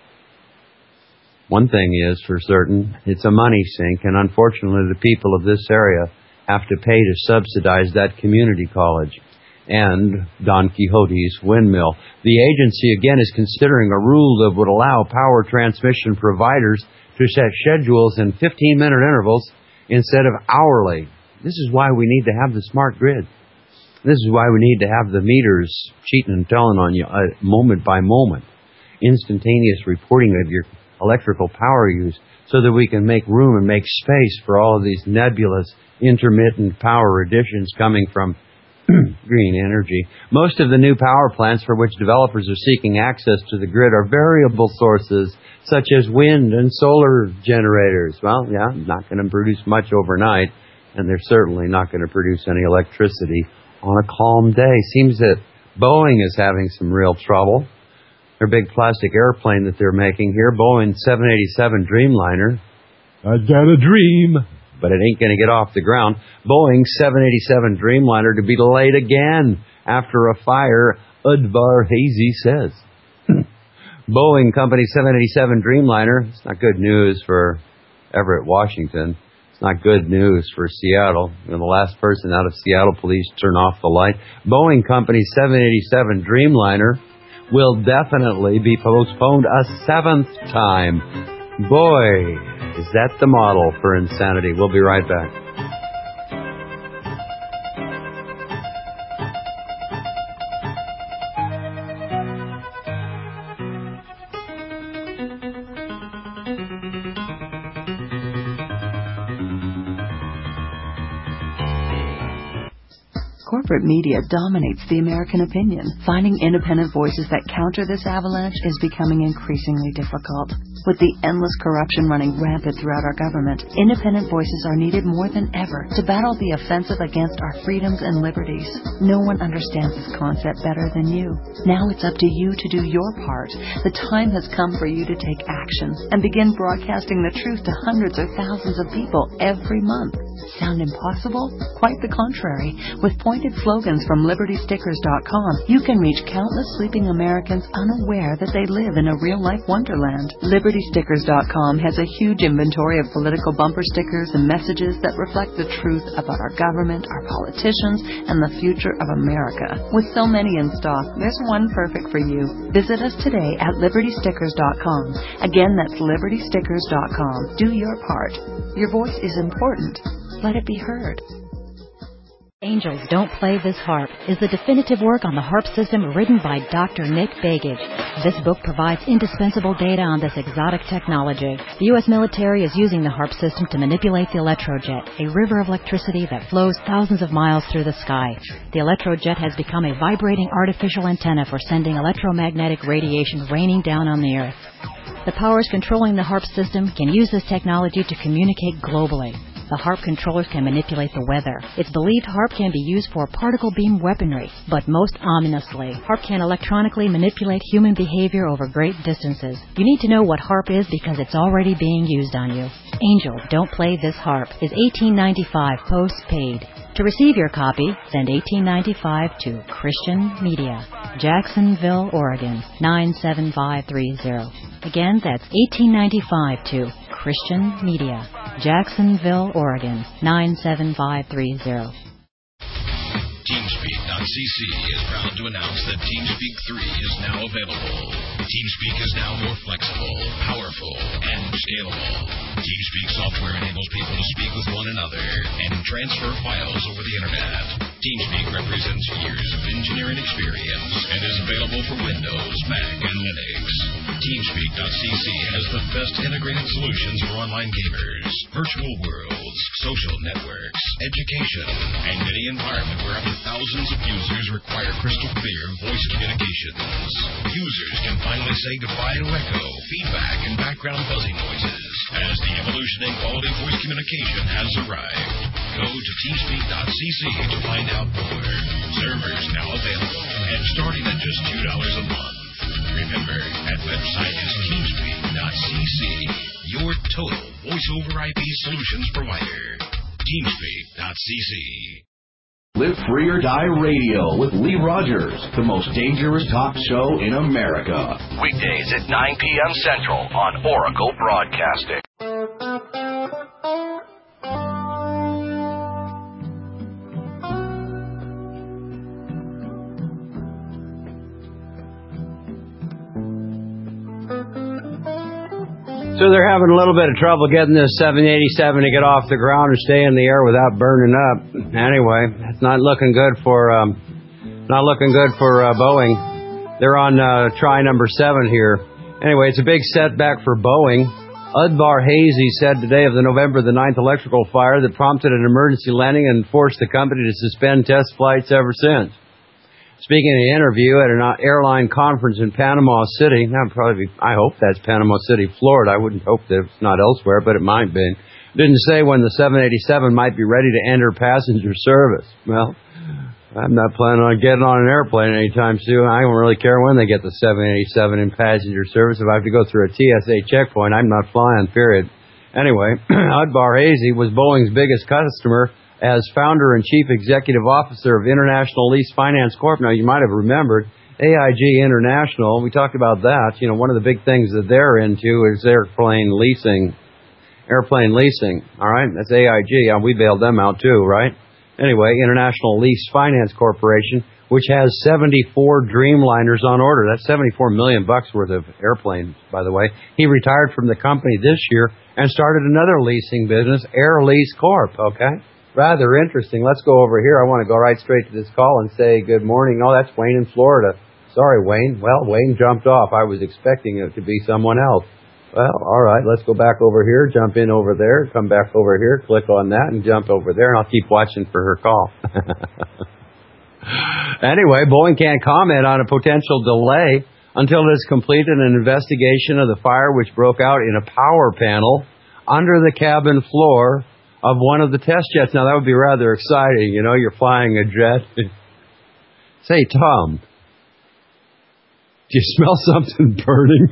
One thing is for certain, it's a money sink, and unfortunately the people of this area have to pay to subsidize that community college and Don Quixote's windmill. The agency, again, is considering a rule that would allow power transmission providers to set schedules in fifteen-minute intervals instead of hourly. This is why we need to have the smart grid. This is why we need to have the meters cheating and telling on you uh, moment by moment. Instantaneous reporting of your electrical power use so that we can make room and make space for all of these nebulous intermittent power additions coming from green energy. Most of the new power plants for which developers are seeking access to the grid are variable sources such as wind and solar generators. Well, yeah, not going to produce much overnight, and they're certainly not going to produce any electricity on a calm day. Seems that Boeing is having some real trouble. Their big plastic airplane that they're making here, Boeing seven eighty-seven Dreamliner. I got a dream. But it ain't going to get off the ground. Boeing seven eighty-seven Dreamliner to be delayed again after a fire, Udvar Hazy says. Boeing Company seven eighty-seven Dreamliner, it's not good news for Everett, Washington. It's not good news for Seattle. You're the last person out of Seattle police to turn off the light. Boeing Company seven eighty-seven Dreamliner will definitely be postponed a seventh time. Boy, is that the model for insanity. We'll be right back. Corporate media dominates the American opinion. Finding independent voices that counter this avalanche is becoming increasingly difficult. With the endless corruption running rampant throughout our government, independent voices are needed more than ever to battle the offensive against our freedoms and liberties. No one understands this concept better than you. Now it's up to you to do your part. The time has come for you to take action and begin broadcasting the truth to hundreds or thousands of people every month. Sound impossible? Quite the contrary. With pointed slogans from Liberty Stickers dot com, you can reach countless sleeping Americans unaware that they live in a real-life wonderland. Liberty Liberty Stickers dot com has a huge inventory of political bumper stickers and messages that reflect the truth about our government, our politicians, and the future of America. With so many in stock, there's one perfect for you. Visit us today at Liberty Stickers dot com. Again, that's Liberty Stickers dot com. Do your part. Your voice is important. Let it be heard. Angels Don't Play This Harp is the definitive work on the harp system written by Doctor Nick Begich. This book provides indispensable data on this exotic technology. The U S military is using the harp system to manipulate the electrojet, a river of electricity that flows thousands of miles through the sky. The electrojet has become a vibrating artificial antenna for sending electromagnetic radiation raining down on the Earth. The powers controlling the harp system can use this technology to communicate globally. The harp controllers can manipulate the weather. It's believed harp can be used for particle beam weaponry, but most ominously, harp can electronically manipulate human behavior over great distances. You need to know what harp is because it's already being used on you. Angels Don't Play This Harp is eighteen ninety-five postpaid. To receive your copy, send eighteen ninety-five to Christian Media, Jacksonville, Oregon, nine seven five three zero. Again, that's eighteen ninety-five to Christian Media, Jacksonville, Oregon, nine seven five three zero. TeamSpeak dot c c is proud to announce that TeamSpeak three is now available. TeamSpeak is now more flexible, powerful, and scalable. TeamSpeak software enables people to speak with one another and transfer files over the Internet. TeamSpeak represents years of engineering experience and is available for Windows, Mac, and Linux. TeamSpeak dot c c has the best integrated solutions for online gamers, virtual worlds, social networks, education, and any environment where up to thousands of users require crystal clear voice communications. Users can finally say goodbye to echo, feedback, and background buzzing noises as the evolution in quality voice communication has arrived. Go to TeamSpeak dot c c to find out more. Servers now available and starting at just two dollars a month. Remember, that website is TeamSpeak dot c c, your total voice over I P solutions provider. TeamSpeak dot c c. Live Free or Die Radio with Lee Rogers, the most dangerous talk show in America. Weekdays at nine p.m. Central on Oracle Broadcasting. So they're having a little bit of trouble getting this seven eighty-seven to get off the ground and stay in the air without burning up. Anyway, it's not looking good for um, not looking good for uh, Boeing. They're on uh, try number seven here. Anyway, it's a big setback for Boeing. Udvar Hazy said today of the November the ninth electrical fire that prompted an emergency landing and forced the company to suspend test flights ever since. Speaking in an interview at an airline conference in Panama City, that would probably be, I hope that's Panama City, Florida. I wouldn't hope that it's not elsewhere, but it might be. Didn't say when the seven eighty-seven might be ready to enter passenger service. Well, I'm not planning on getting on an airplane anytime soon. I don't really care when they get the seven eighty-seven in passenger service. If I have to go through a T S A checkpoint, I'm not flying, period. Anyway, Udvar Hazy was Boeing's biggest customer as founder and chief executive officer of International Lease Finance Corp. Now, you might have remembered A I G International. We talked about that. You know, one of the big things that they're into is airplane leasing. Airplane leasing. All right, that's A I G. Yeah, we bailed them out too, right? Anyway, International Lease Finance Corporation, which has seventy-four Dreamliners on order. That's seventy-four million bucks worth of airplanes, by the way. He retired from the company this year and started another leasing business, Air Lease Corp. Okay. Rather interesting. Let's go over here. I want to go right straight to this call and say good morning. Oh, that's Wayne in Florida. Sorry, Wayne. Well, Wayne jumped off. I was expecting it to be someone else. Well, all right. Let's go back over here, jump in over there, come back over here, click on that, and jump over there, and I'll keep watching for her call. Anyway, Boeing can't comment on a potential delay until it has completed an investigation of the fire which broke out in a power panel under the cabin floor of one of the test jets. Now, that would be rather exciting. You know, you're flying a jet. Say, Tom, do you smell something burning?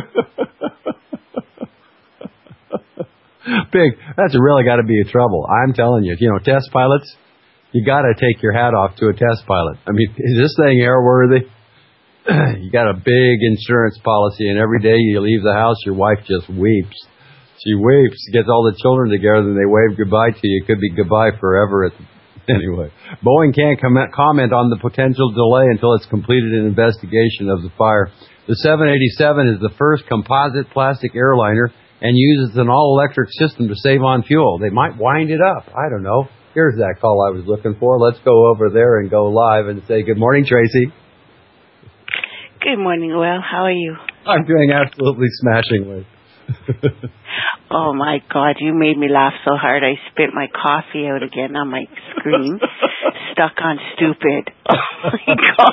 Big, that's really got to be a trouble. I'm telling you, you know, test pilots, you got to take your hat off to a test pilot. I mean, is this thing airworthy? you got a big insurance policy, and every day you leave the house, your wife just weeps. She weeps, gets all the children together, and they wave goodbye to you. It could be goodbye forever. At the, anyway, Boeing can't comment, comment on the potential delay until it's completed an investigation of the fire. The seven eighty-seven is the first composite plastic airliner and uses an all-electric system to save on fuel. They might wind it up. I don't know. Here's that call I was looking for. Let's go over there and go live and say good morning, Tracy. Good morning, Will. How are you? I'm doing absolutely smashingly. Oh, my God. You made me laugh so hard I spit my coffee out again on my screen. Stuck on stupid. Oh, my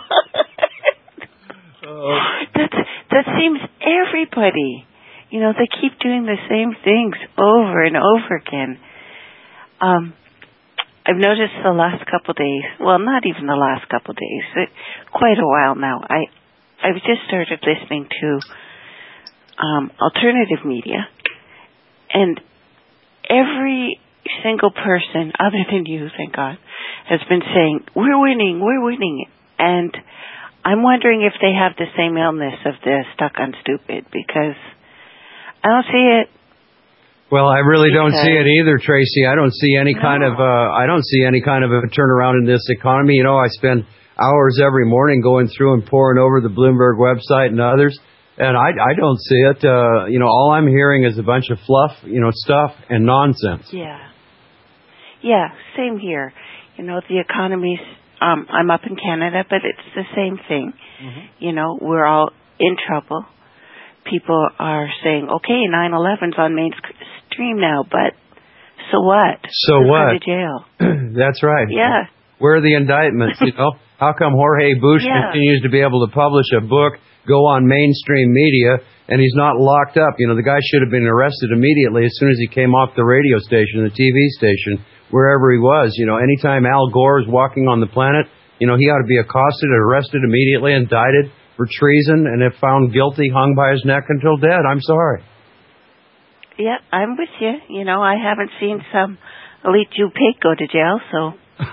God. Oh. That's, that seems everybody. You know, they keep doing the same things over and over again. Um, I've noticed the last couple of days, well, not even the last couple of days, it, quite a while now, I, I've just started listening to um, alternative media, and every single person, other than you, thank God, has been saying, we're winning, we're winning. And I'm wondering if they have the same illness of the stuck on stupid, because I don't see it. Well, I really don't see it either, Tracy. I don't see any no. kind of, uh, I don't see any kind of a turnaround in this economy. You know, I spend hours every morning going through and poring over the Bloomberg website and others, and I, I don't see it. Uh, you know, all I'm hearing is a bunch of fluff, you know, stuff and nonsense. Yeah. Yeah, same here. You know, the economy's, um, I'm up in Canada, but it's the same thing. Mm-hmm. You know, we're all in trouble. People are saying, okay, nine eleven's on mainstream now, but so what? So Let's what? Go to jail. That's right. Yeah. Where are the indictments, you know? How come Jorge Bush yeah. continues to be able to publish a book, go on mainstream media, and he's not locked up? You know, the guy should have been arrested immediately as soon as he came off the radio station, the T V station, wherever he was. You know, anytime Al Gore is walking on the planet, you know, he ought to be accosted, arrested immediately, indicted for treason, and if found guilty, hung by his neck until dead. I'm sorry. Yeah, I'm with you. You know, I haven't seen some elite Jew pig go to jail, so...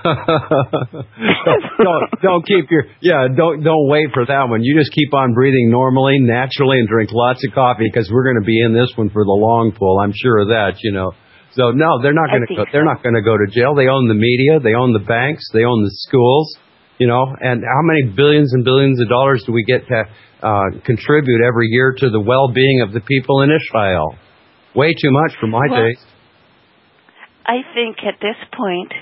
don't, don't don't keep your yeah don't don't wait for that one. You just keep on breathing normally, naturally, and drink lots of coffee, because we're going to be in this one for the long pull. I'm sure of that. You know, so no, they're not going to go. So. They're not going to go to jail. They own the media. They own the banks. They own the schools. You know, and how many billions and billions of dollars do we get to uh, contribute every year to the well-being of the people in Israel? Way too much for my well, taste. I think at this point,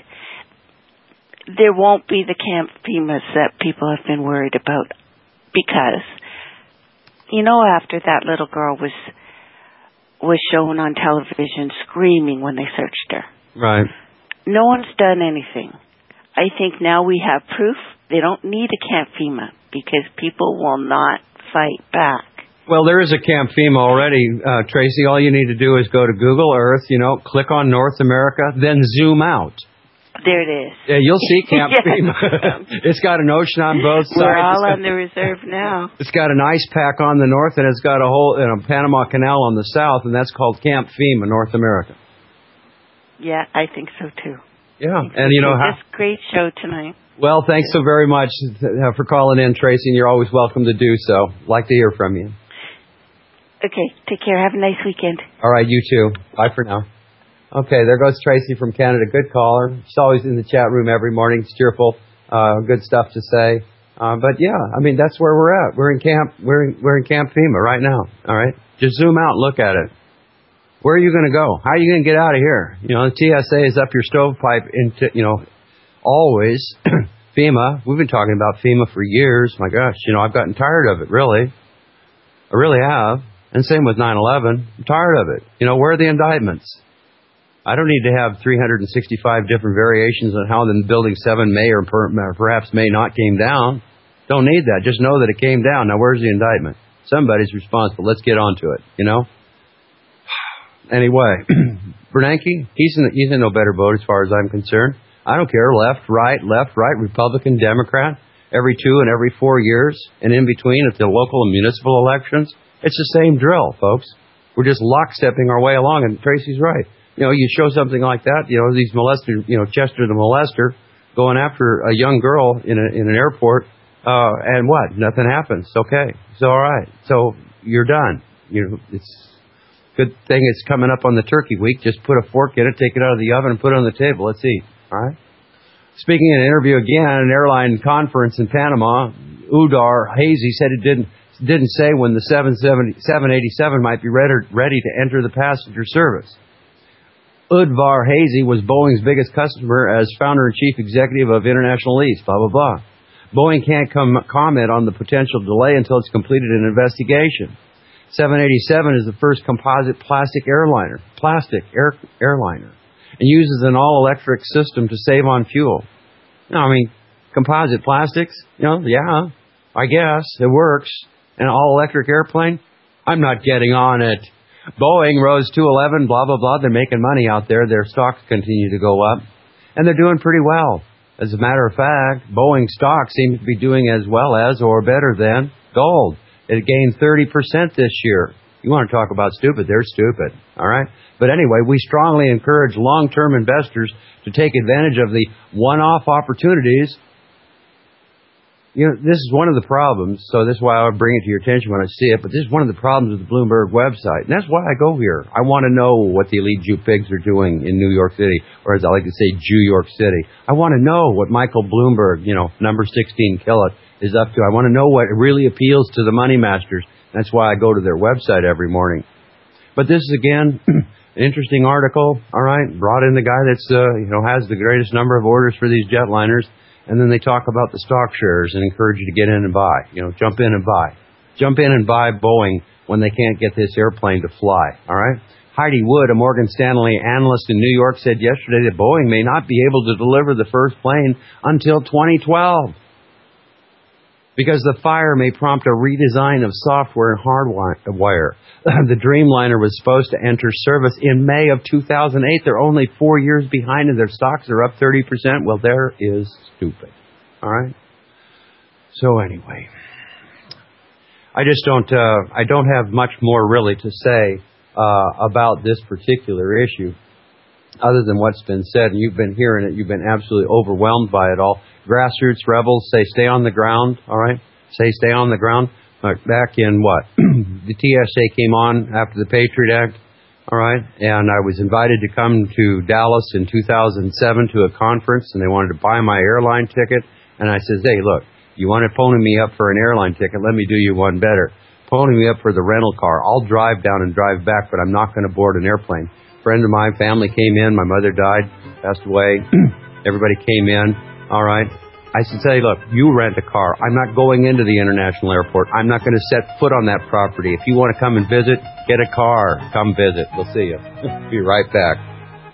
there won't be the Camp FEMAs that people have been worried about, because, you know, after that little girl was was shown on television screaming when they searched her. Right. No one's done anything. I think now we have proof. They don't need a Camp FEMA, because people will not fight back. Well, there is a Camp FEMA already, uh, Tracy. All you need to do is go to Google Earth, you know, click on North America, then zoom out. There it is. Yeah, you'll see Camp yes. FEMA. It's got an ocean on both sides. We're all on the reserve now. It's got an ice pack on the north, and it's got a whole you know, Panama Canal on the south, and that's called Camp FEMA, North America. Yeah, I think so too. Yeah, and you know how. This great show tonight. Well, thanks so very much for calling in, Tracy, and you're always welcome to do so. Like to hear from you. Okay, take care. Have a nice weekend. All right, you too. Bye for now. Okay, there goes Tracy from Canada. Good caller. She's always in the chat room every morning. It's cheerful. Uh, good stuff to say. Uh, but yeah, I mean, that's where we're at. We're in camp. We're in, we're in Camp FEMA right now. All right, just zoom out, and look at it. Where are you going to go? How are you going to get out of here? You know, the T S A is up your stovepipe into, you know, always. FEMA, we've been talking about FEMA for years. My gosh, you know, I've gotten tired of it, really. I really have. And same with nine eleven. I'm tired of it. You know, where are the indictments? I don't need to have three hundred sixty-five different variations on how the Building seven may or per, perhaps may not came down. Don't need that. Just know that it came down. Now, where's the indictment? Somebody's responsible. Let's get on to it, you know? Anyway, Bernanke, he's in, he's in no better boat as far as I'm concerned. I don't care, left, right, left, right, Republican, Democrat, every two and every four years, and in between at the local and municipal elections. It's the same drill, folks. We're just lockstepping our way along, and Tracy's right. You know, you show something like that, you know, these molester, you know, Chester the molester going after a young girl in, a, in an airport, Uh, and what? Nothing happens. Okay. So, all right. So you're done. You know, it's good thing it's coming up on the turkey week. Just put a fork in it, take it out of the oven, and put it on the table. Let's eat. All right. Speaking in an interview again at an airline conference in Panama, Udvar Hazy said it didn't didn't say when the seven eighty-seven might be ready, ready to enter the passenger service. Udvar Hazy was Boeing's biggest customer as founder and chief executive of International Lease, blah, blah, blah. Boeing can't come comment on the potential delay until it's completed an investigation. seven eighty-seven is the first composite plastic airliner, plastic air, airliner, and uses an all-electric system to save on fuel. You know, I mean, composite plastics, you know, yeah, I guess it works. An all-electric airplane, I'm not getting on it. Boeing rose two eleven, blah, blah, blah. They're making money out there. Their stocks continue to go up, and they're doing pretty well. As a matter of fact, Boeing stock seems to be doing as well as or better than gold. It gained thirty percent this year. You want to talk about stupid, they're stupid, all right? But anyway, we strongly encourage long-term investors to take advantage of the one-off opportunities. You know, this is one of the problems, so this is why I would bring it to your attention when I see it, but this is one of the problems with the Bloomberg website, and that's why I go here. I want to know what the elite Jew pigs are doing in New York City, or as I like to say, Jew York City. I want to know what Michael Bloomberg, you know, number sixteen Kill It, is up to. I want to know what really appeals to the money masters. That's why I go to their website every morning. But this is, again, an interesting article, all right, brought in the guy that's, uh, you know, has the greatest number of orders for these jetliners. And then they talk about the stock shares and encourage you to get in and buy. You know, jump in and buy. Jump in and buy Boeing when they can't get this airplane to fly, all right? Heidi Wood, a Morgan Stanley analyst in New York, said yesterday that Boeing may not be able to deliver the first plane until twenty twelve because the fire may prompt a redesign of software and hardware. The Dreamliner was supposed to enter service in May of two thousand eight. They're only four years behind and their stocks are up thirty percent. Well, there is stupid. All right? So anyway, I just don't, uh, I don't have much more really to say uh, about this particular issue other than what's been said. And you've been hearing it. You've been absolutely overwhelmed by it all. Grassroots rebels say stay on the ground. All right? Say stay on the ground. Back in what? The T S A came on after the Patriot Act, all right? And I was invited to come to Dallas in two thousand seven to a conference, and they wanted to buy my airline ticket. And I said, hey, look, you want to pony me up for an airline ticket? Let me do you one better. Pony me up for the rental car. I'll drive down and drive back, but I'm not going to board an airplane. A friend of mine, family came in. My mother died, passed away. Everybody came in, all right? I said, say, look, you rent a car. I'm not going into the international airport. I'm not going to set foot on that property. If you want to come and visit, get a car. Come visit. We'll see you. Be right back.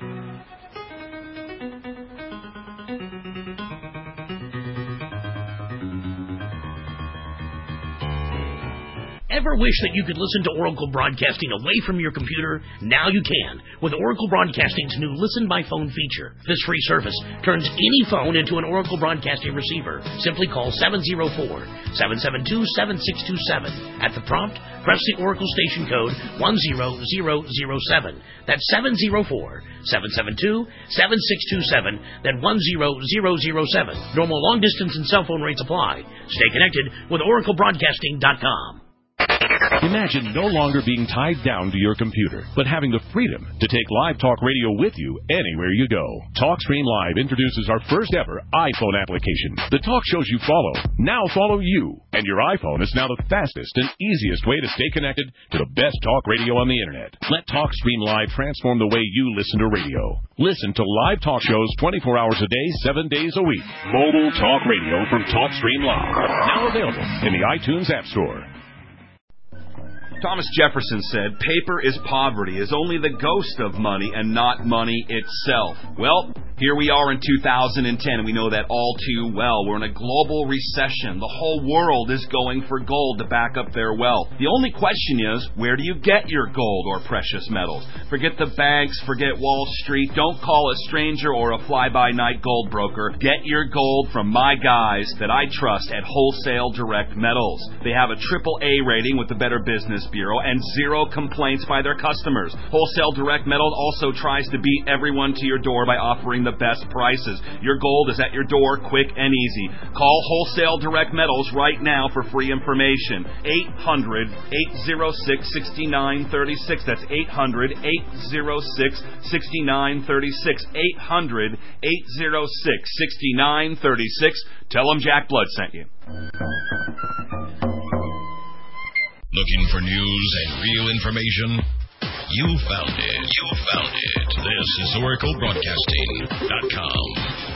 Ever wish that you could listen to Oracle Broadcasting away from your computer? Now you can with Oracle Broadcasting's new Listen by Phone feature. This free service turns any phone into an Oracle Broadcasting receiver. Simply call seven oh four, seven seven two, seven six two seven. At the prompt, press the Oracle station code one zero zero zero seven. That's seven oh four, seven seven two, seven six two seven, then one zero zero zero seven. Normal long distance and cell phone rates apply. Stay connected with Oracle Broadcasting dot com. Imagine no longer being tied down to your computer, but having the freedom to take Live Talk Radio with you anywhere you go. TalkStream Live introduces our first ever iPhone application. The talk shows you follow now follow you, and your iPhone is now the fastest and easiest way to stay connected to the best talk radio on the internet. Let TalkStream Live transform the way you listen to radio. Listen to live talk shows twenty-four hours a day, seven days a week. Mobile talk radio from TalkStream Live. Now available in the iTunes App Store. Thomas Jefferson said, paper is poverty, is only the ghost of money and not money itself. Well, here we are in two thousand ten, and we know that all too well. We're in a global recession. The whole world is going for gold to back up their wealth. The only question is, where do you get your gold or precious metals? Forget the banks, forget Wall Street. Don't call a stranger or a fly-by-night gold broker. Get your gold from my guys that I trust at Wholesale Direct Metals. They have a triple A rating with the Better Business Bureau and zero complaints by their customers. Wholesale Direct Metals also tries to beat everyone to your door by offering the the best prices. Your gold is at your door, quick and easy. Call Wholesale Direct Metals right now for free information. eight hundred, eight oh six, six nine three six. That's eight hundred, eight oh six, six nine three six. eight hundred, eight oh six, six nine three six. Tell them Jack Blood sent you. Looking for news and real information? You found it. You found it. This is Oracle Broadcasting dot com.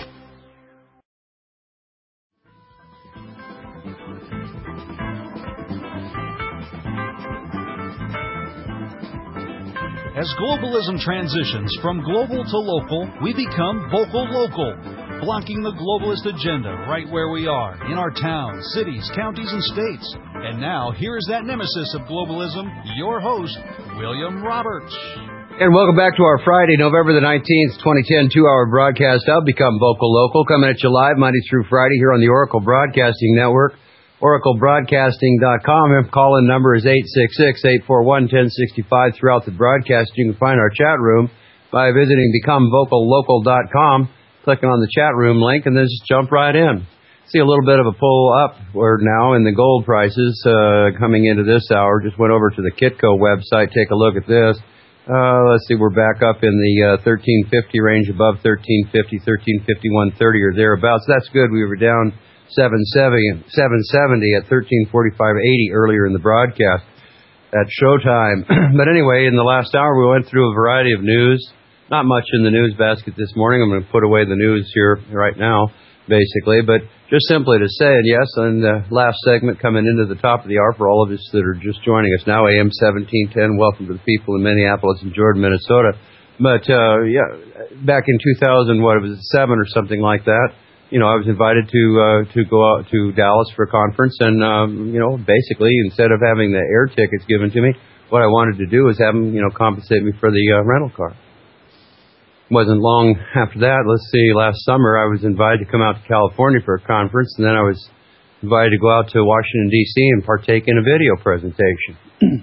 As globalism transitions from global to local, we become vocal local, blocking the globalist agenda right where we are, in our towns, cities, counties, and states. And now, here is that nemesis of globalism, your host, William Roberts. And welcome back to our Friday, November the nineteenth, twenty ten, two-hour broadcast of Become Vocal Local, coming at you live Monday through Friday here on the Oracle Broadcasting Network, Oracle Broadcasting dot com. Our call-in number is eight six six, eight four one, one oh six five. Throughout the broadcast, you can find our chat room by visiting Become Vocal Local dot com, clicking on the chat room link, and then just jump right in. See a little bit of a pull upward now in the gold prices uh, coming into this hour. Just went over to the Kitco website. Take a look at this. Uh, let's see, we're back up in the uh, thirteen fifty range, above thirteen fifty, thirteen fifty-one thirty or thereabouts. That's good. We were down seven seventy at thirteen forty-five eighty earlier in the broadcast at showtime. But anyway, in the last hour, we went through a variety of news. Not much in the news basket this morning. I'm going to put away the news here right now, basically. But just simply to say, and yes, and the last segment coming into the top of the hour for all of us that are just joining us now, A M seventeen ten, welcome to the people in Minneapolis and Jordan, Minnesota. But, uh, yeah, back in two thousand, what, it was seven or something like that, you know, I was invited to uh, to go out to Dallas for a conference, and, um, you know, basically, instead of having the air tickets given to me, what I wanted to do was have them, you know, compensate me for the uh, rental car. Wasn't long after that, let's see, last summer I was invited to come out to California for a conference, and then I was invited to go out to Washington, D C and partake in a video presentation.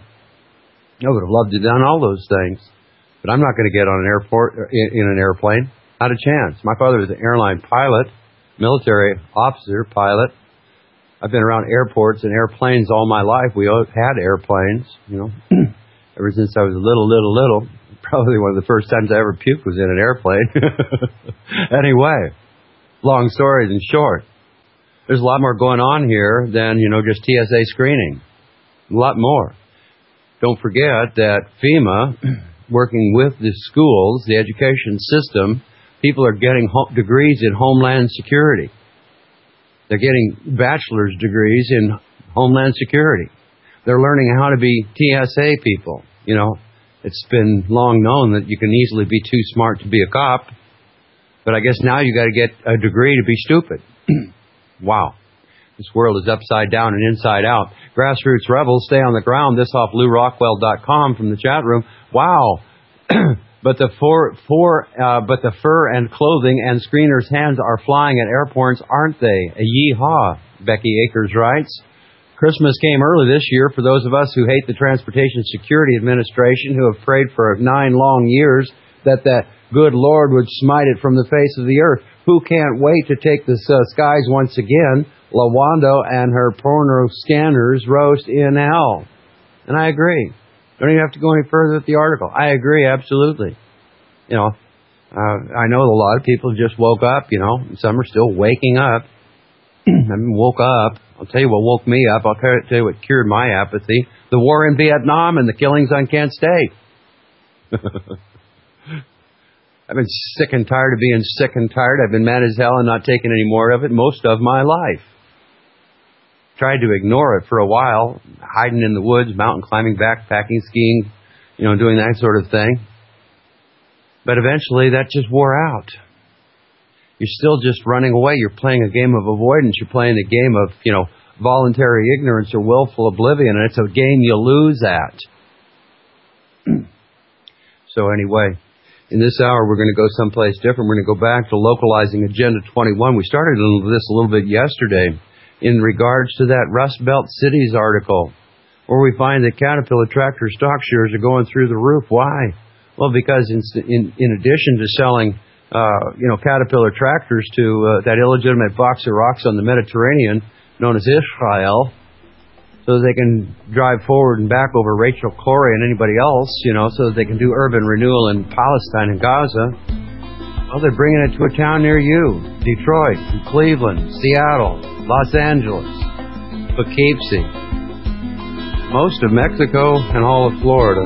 I would have loved to have done all those things, but I'm not going to get on an airport in, in an airplane. Not a chance. My father was an airline pilot, military officer, pilot. I've been around airports and airplanes all my life. We all had airplanes, you know, ever since I was a little, little, little. Probably one of the first times I ever puked was in an airplane. Anyway, long stories in short, there's a lot more going on here than, you know, just T S A screening. A lot more. Don't forget that FEMA, working with the schools, the education system, people are getting ho- degrees in Homeland Security. They're getting bachelor's degrees in Homeland Security. They're learning how to be T S A people, you know. It's been long known that you can easily be too smart to be a cop, but I guess now you got to get a degree to be stupid. Wow. This world is upside down and inside out. Grassroots rebels, stay on the ground. This off Lou Rockwell dot com from the chat room. Wow. But the for, for, uh, but the fur and clothing and screeners' hands are flying at airports, aren't they? A yeehaw, Becky Akers writes. Christmas came early this year for those of us who hate the Transportation Security Administration, who have prayed for nine long years that the good Lord would smite it from the face of the earth. Who can't wait to take the uh, skies once again? LaWanda and her porno scanners roast in hell. And I agree. Don't even have to go any further with the article. I agree, absolutely. You know, uh, I know a lot of people just woke up, you know, and some are still waking up. I mean, woke up. I'll tell you what woke me up. I'll tell you what cured my apathy. The war in Vietnam and the killings on Kent State. I've been sick and tired of being sick and tired. I've been mad as hell and not taking any more of it most of my life. Tried to ignore it for a while, hiding in the woods, mountain climbing, backpacking, skiing, you know, doing that sort of thing. But eventually that just wore out. You're still just running away. You're playing a game of avoidance. You're playing a game of, you know, voluntary ignorance or willful oblivion, and it's a game you lose at. So anyway, in this hour, we're going to go someplace different. We're going to go back to localizing Agenda twenty-one. We started this a little bit yesterday in regards to that Rust Belt Cities article, where we find that Caterpillar tractor stock shares are going through the roof. Why? Well, because in, in, in addition to selling uh, you know, Caterpillar tractors to uh, that illegitimate box of rocks on the Mediterranean known as Israel, so that they can drive forward and back over Rachel Corrie and anybody else, you know, so that they can do urban renewal in Palestine and Gaza. Well, they're bringing it to a town near you. Detroit, Cleveland, Seattle, Los Angeles, Poughkeepsie, most of Mexico, and all of Florida.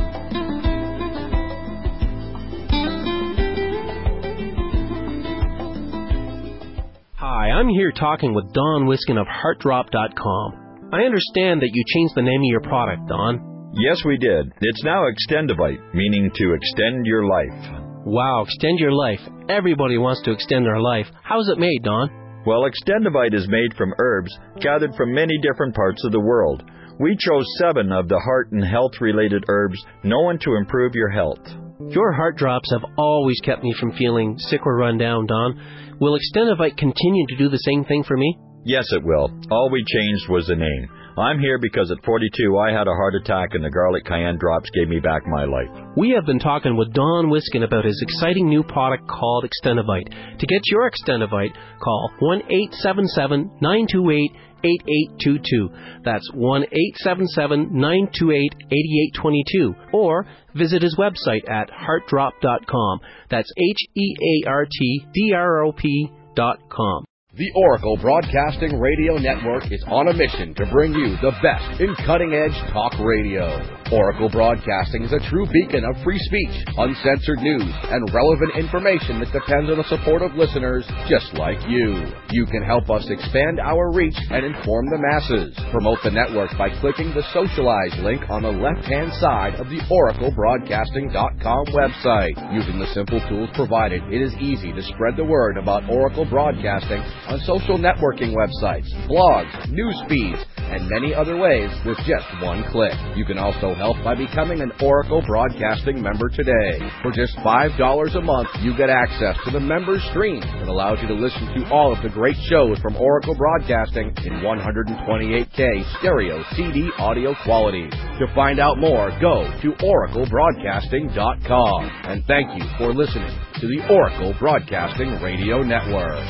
Hi, I'm here talking with Don Wiskin of heart drop dot com. I understand that you changed the name of your product, Don. Yes, we did. It's now Extendivite, meaning to extend your life. Wow, extend your life. Everybody wants to extend their life. How's it made, Don? Well, Extendivite is made from herbs gathered from many different parts of the world. We chose seven of the heart and health-related herbs known to improve your health. Your heart drops have always kept me from feeling sick or run down, Don. Will Extendivite continue to do the same thing for me? Yes, it will. All we changed was the name. I'm here because at forty-two I had a heart attack and the garlic cayenne drops gave me back my life. We have been talking with Don Wiskin about his exciting new product called Extendivite. To get your Extendivite, call one eight seven seven, nine two eight, eight eight two two. That's one eight seven seven, nine two eight, eight eight two two. Or visit his website at heart drop dot com. That's H E A R T D R O P dot com. The Oracle Broadcasting Radio Network is on a mission to bring you the best in cutting-edge talk radio. Oracle Broadcasting is a true beacon of free speech, uncensored news, and relevant information that depends on the support of listeners just like you. You can help us expand our reach and inform the masses. Promote the network by clicking the Socialize link on the left-hand side of the oracle broadcasting dot com website. Using the simple tools provided, it is easy to spread the word about Oracle Broadcasting on social networking websites, blogs, news feeds, and many other ways with just one click. You can also help by becoming an Oracle Broadcasting member today. For just five dollars a month, you get access to the member stream that allows you to listen to all of the great shows from Oracle Broadcasting in one twenty-eight K stereo C D audio quality. To find out more, go to oracle broadcasting dot com. And thank you for listening to the Oracle Broadcasting Radio Network.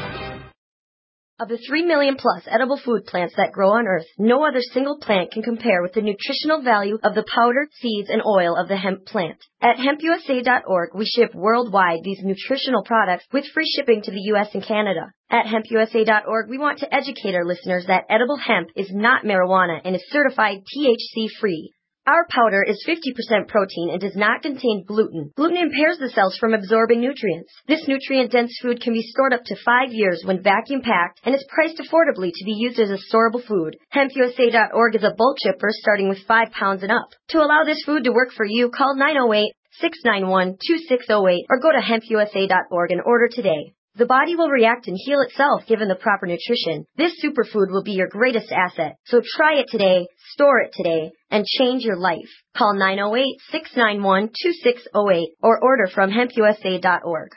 Of the three million plus edible food plants that grow on Earth, no other single plant can compare with the nutritional value of the powder, seeds, and oil of the hemp plant. At hemp U S A dot org, we ship worldwide these nutritional products with free shipping to the U S and Canada. At hemp U S A dot org, we want to educate our listeners that edible hemp is not marijuana and is certified T H C-free. Our powder is fifty percent protein and does not contain gluten. Gluten impairs the cells from absorbing nutrients. This nutrient-dense food can be stored up to five years when vacuum-packed and is priced affordably to be used as a storable food. hemp U S A dot org is a bulk shipper starting with five pounds and up. To allow this food to work for you, call nine oh eight, six nine one, two six oh eight or go to hemp U S A dot org and order today. The body will react and heal itself given the proper nutrition. This superfood will be your greatest asset. So try it today, store it today, and change your life. Call nine oh eight, six nine one, two six oh eight or order from hemp U S A dot org.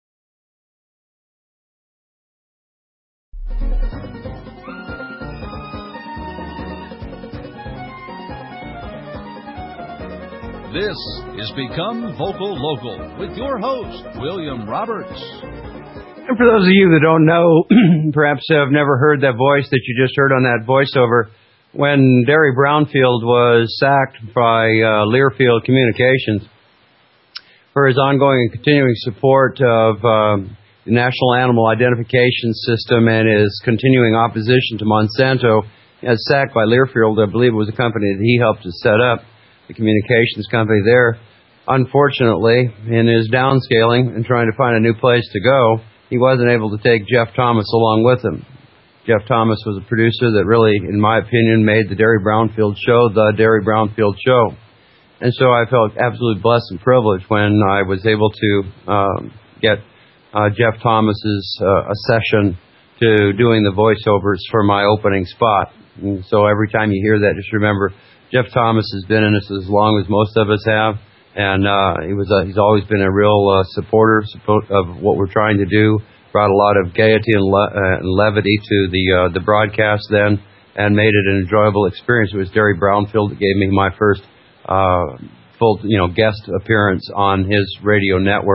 This is Become Vocal Local with your host, William Roberts. And for those of you that don't know, perhaps have never heard that voice that you just heard on that voiceover, when Derry Brownfield was sacked by uh, Learfield Communications for his ongoing and continuing support of um, the National Animal Identification System and his continuing opposition to Monsanto, as sacked by Learfield, I believe it was a company that he helped to set up, the communications company there. Unfortunately, in his downscaling and trying to find a new place to go, he wasn't able to take Jeff Thomas along with him. Jeff Thomas was a producer that really, in my opinion, made the Derry Brownfield Show the Derry Brownfield Show. And so I felt absolutely blessed and privileged when I was able to um, get uh, Jeff Thomas's uh, a session to doing the voiceovers for my opening spot. And so every time you hear that, just remember, Jeff Thomas has been in us as long as most of us have. And uh, he was a, he's always been a real uh, supporter of what we're trying to do. Brought a lot of gaiety and, le- uh, and levity to the uh, the broadcast then, and made it an enjoyable experience. It was Derry Brownfield that gave me my first uh, full, you know, guest appearance on his radio network,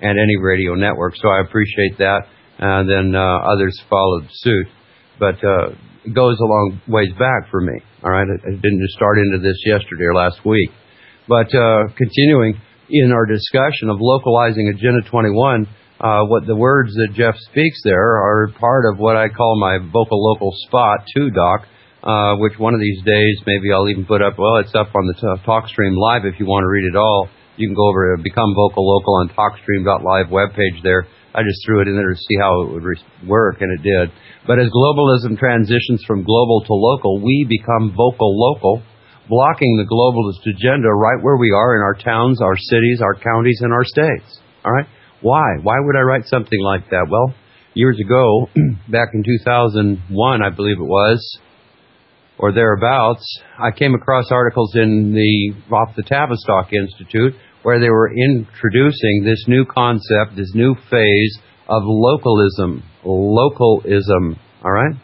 and any radio network. So I appreciate that. And then uh, others followed suit. But uh, it goes a long ways back for me. All right, I didn't just start into this yesterday or last week. But uh, continuing in our discussion of localizing Agenda twenty-one, uh, what the words that Jeff speaks there are part of what I call my vocal local spot too, Doc. Uh, which one of these days maybe I'll even put up. Well, it's up on the t- TalkStream Live if you want to read it all. You can go over to Become Vocal Local on TalkStream dot live webpage there. I just threw it in there to see how it would re- work, and it did. But as globalism transitions from global to local, we become vocal local, blocking the globalist agenda right where we are in our towns, our cities, our counties, and our states. All right? Why? Why would I write something like that? Well, years ago, back in two thousand one, I believe it was, or thereabouts, I came across articles in the off the Tavistock Institute where they were introducing this new concept, this new phase of localism. Localism, all right?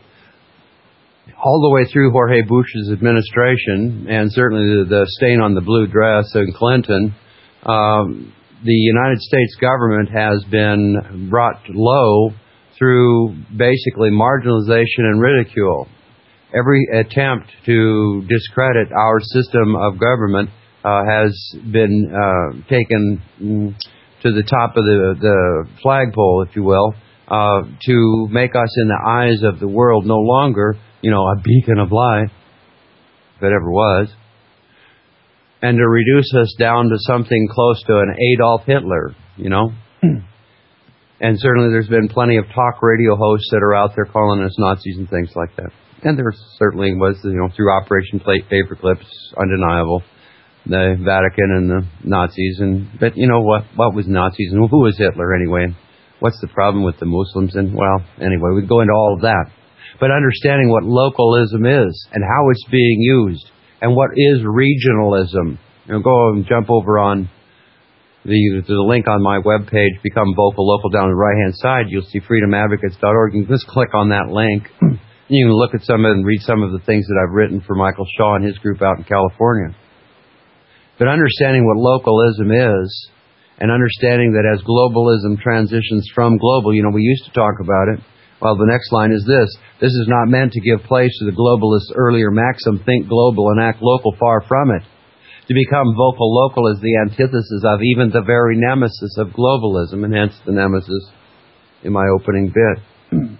All the way through Jorge Bush's administration, and certainly the, the stain on the blue dress in Clinton, um, the United States government has been brought low through basically marginalization and ridicule. Every attempt to discredit our system of government uh, has been uh, taken to the top of the, the flagpole, if you will, uh, to make us in the eyes of the world no longer, you know, a beacon of light, if it ever was, and to reduce us down to something close to an Adolf Hitler, you know. And certainly there's been plenty of talk radio hosts that are out there calling us Nazis and things like that. And there certainly was, you know, through Operation Paperclip, undeniable, the Vatican and the Nazis. And but you know what? What was Nazis and who was Hitler anyway? What's the problem with the Muslims? And well, anyway, we go into all of that. But understanding what localism is and how it's being used and what is regionalism. You know, go and jump over on the the link on my webpage, Become Vocal Local, down on the right hand side. You'll see freedom advocates dot org. You can just click on that link. You can look at some of it and read some of the things that I've written for Michael Shaw and his group out in California. But understanding what localism is, and understanding that as globalism transitions from global, you know, we used to talk about it. Well, the next line is this. This is not meant to give place to the globalist's earlier maxim, think global and act local, far from it. To become vocal local is the antithesis of even the very nemesis of globalism, and hence the nemesis in my opening bit.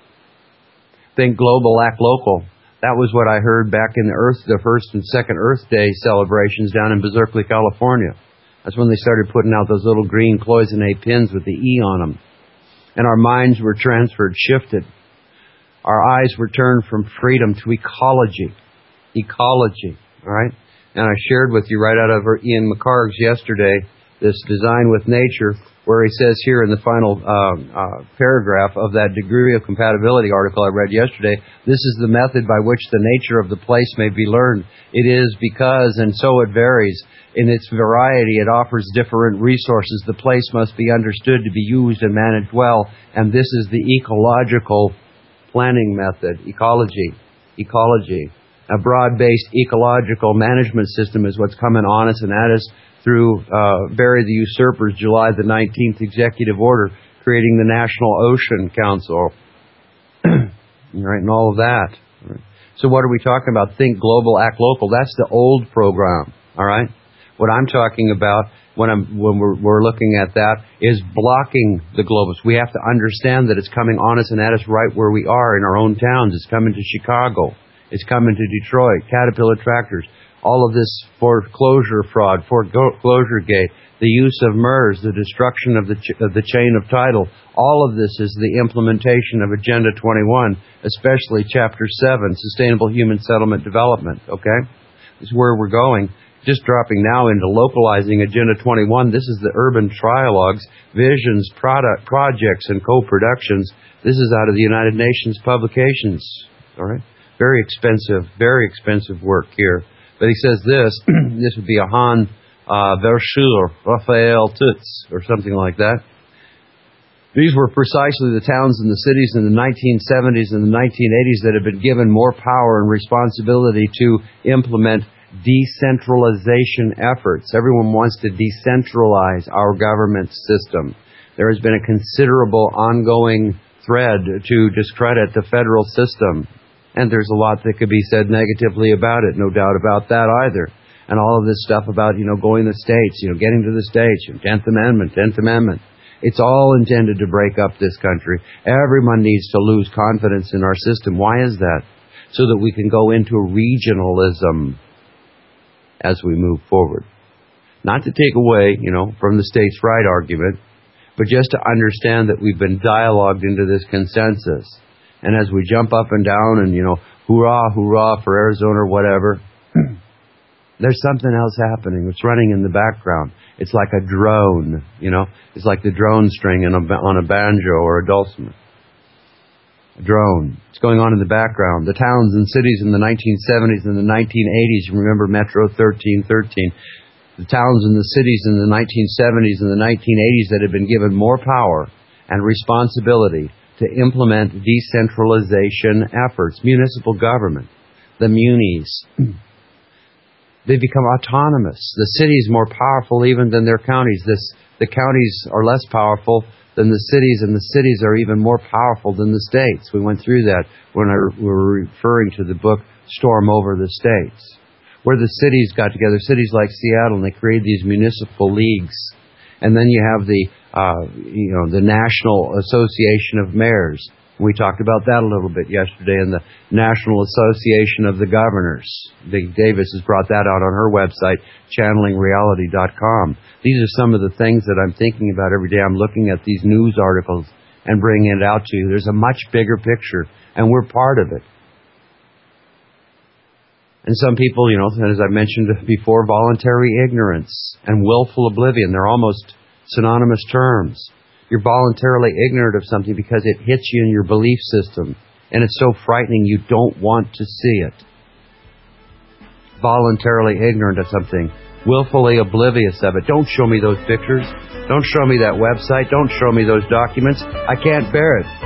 Think global, act local. That was what I heard back in the Earth, the first and second Earth Day celebrations down in Berkeley, California. That's when they started putting out those little green cloisonne pins with the E on them. And our minds were transferred, shifted. Our eyes were turned from freedom to ecology. Ecology, all right? And I shared with you right out of Ian McCarg's yesterday this Design with Nature, where he says here in the final uh, uh, paragraph of that degree of compatibility article I read yesterday, this is the method by which the nature of the place may be learned. It is because, and so it varies. In its variety, it offers different resources. The place must be understood to be used and managed well, and this is the ecological planning method. Ecology. Ecology. A broad-based ecological management system is what's coming on us and at us through uh, Barry the Usurper's July the nineteenth executive order, creating the National Ocean Council, right, and all of that. Right. So what are we talking about? Think global, act local. That's the old program, all right? What I'm talking about when, I'm, when we're, we're looking at that is blocking the globalists. We have to understand that it's coming on us and at us right where we are in our own towns. It's coming to Chicago. It's coming to Detroit, Caterpillar Tractors. All of this foreclosure fraud, foreclosure gate, the use of M E R S, the destruction of the ch- of the chain of title. All of this is the implementation of Agenda twenty-one, especially Chapter seven, Sustainable Human Settlement Development. Okay? This is where we're going. Just dropping now into localizing Agenda twenty-one. This is the urban trialogues, visions, product projects, and co-productions. This is out of the United Nations publications. All right? Very expensive, very expensive work here. But he says this, this would be a Han uh, Verschuur, Raphael Toots, or something like that. These were precisely the towns and the cities in the nineteen seventies and the nineteen eighties that had been given more power and responsibility to implement decentralization efforts. Everyone wants to decentralize our government system. there has been a considerable ongoing thread to discredit the federal system. And there's a lot that could be said negatively about it, no doubt about that either. And all of this stuff about, you know, going to the states, you know, getting to the states, you know, tenth Amendment, tenth Amendment. It's all intended to break up this country. Everyone needs to lose confidence in our system. Why is that? So that we can go into regionalism as we move forward. Not to take away, you know, from the states' right argument, but just to understand that we've been dialogued into this consensus. And as we jump up and down and, you know, hoorah, hoorah for Arizona or whatever, there's something else happening. It's running in the background. It's like a drone, you know. It's like the drone string in a, on a banjo or a dulcimer. A drone. It's going on in the background. The towns and cities in the nineteen seventies and the nineteen eighties, remember Metro thirteen thirteen, the towns and the cities in the nineteen seventies and the nineteen eighties that had been given more power and responsibility to implement decentralization efforts, municipal government, the munis. They become autonomous. The cities more powerful even than their counties. This, the counties are less powerful than the cities, and the cities are even more powerful than the states. We went through that when I, we were referring to the book Storm Over the States, where the cities got together, cities like Seattle, and they created these municipal leagues. And then you have the, uh, you know, the National Association of Mayors. We talked about that a little bit yesterday in the National Association of the Governors. Big Davis has brought that out on her website, channeling reality dot com. These are some of the things that I'm thinking about every day. I'm looking at these news articles and bringing it out to you. There's a much bigger picture, and we're part of it. And some people, you know, as I mentioned before, voluntary ignorance and willful oblivion, they're almost synonymous terms. You're voluntarily ignorant of something because it hits you in your belief system, and it's so frightening you don't want to see it. Voluntarily ignorant of something, willfully oblivious of it. Don't show me those pictures. Don't show me that website. Don't show me those documents. I can't bear it.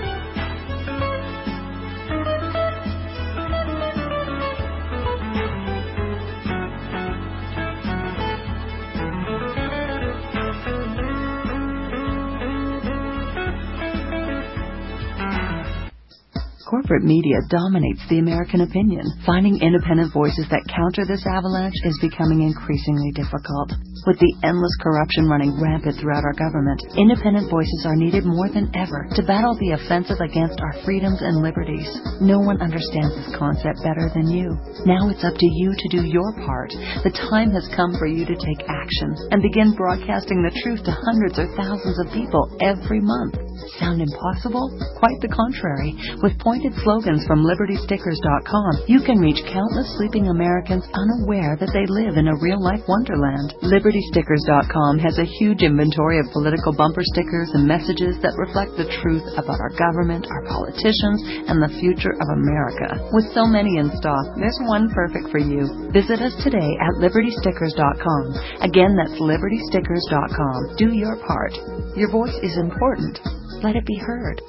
Corporate media dominates the American opinion. Finding independent voices that counter this avalanche is becoming increasingly difficult. With the endless corruption running rampant throughout our government, independent voices are needed more than ever to battle the offensive against our freedoms and liberties. No one understands this concept better than you. Now it's up to you to do your part. The time has come for you to take action and begin broadcasting the truth to hundreds or thousands of people every month. Sound impossible? Quite the contrary. With pointed slogans from Liberty Stickers dot com, you can reach countless sleeping Americans unaware that they live in a real-life wonderland. Liberty Stickers dot com has a huge inventory of political bumper stickers and messages that reflect the truth about our government, our politicians, and the future of America. With so many in stock, there's one perfect for you. Visit us today at Liberty Stickers dot com. Again, that's Liberty Stickers dot com. Do your part. Your voice is important. Let it be heard.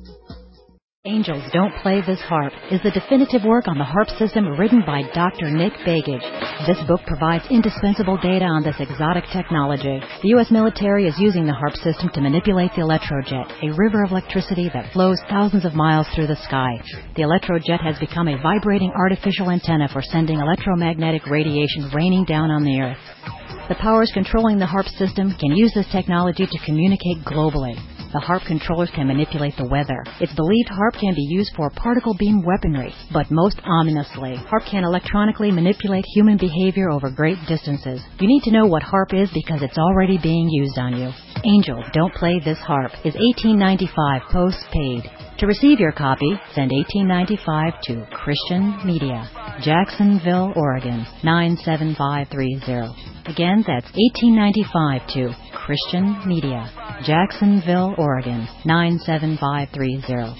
Angels Don't Play This Harp is the definitive work on the harp system written by Doctor Nick Begich. This book provides indispensable data on this exotic technology. The U S military is using the harp system to manipulate the electrojet, a river of electricity that flows thousands of miles through the sky. The electrojet has become a vibrating artificial antenna for sending electromagnetic radiation raining down on the Earth. The powers controlling the harp system can use this technology to communicate globally. The harp controllers can manipulate the weather. It's believed harp can be used for particle beam weaponry, but most ominously, harp can electronically manipulate human behavior over great distances. You need to know what harp is because it's already being used on you. Angels Don't Play This Harp is eighteen ninety-five post-paid. To receive your copy, send eighteen ninety-five to Christian Media, Jacksonville, Oregon, nine seven five three zero. Again, that's eighteen ninety-five to Christian Media, Jacksonville, Oregon, nine seven five three zero.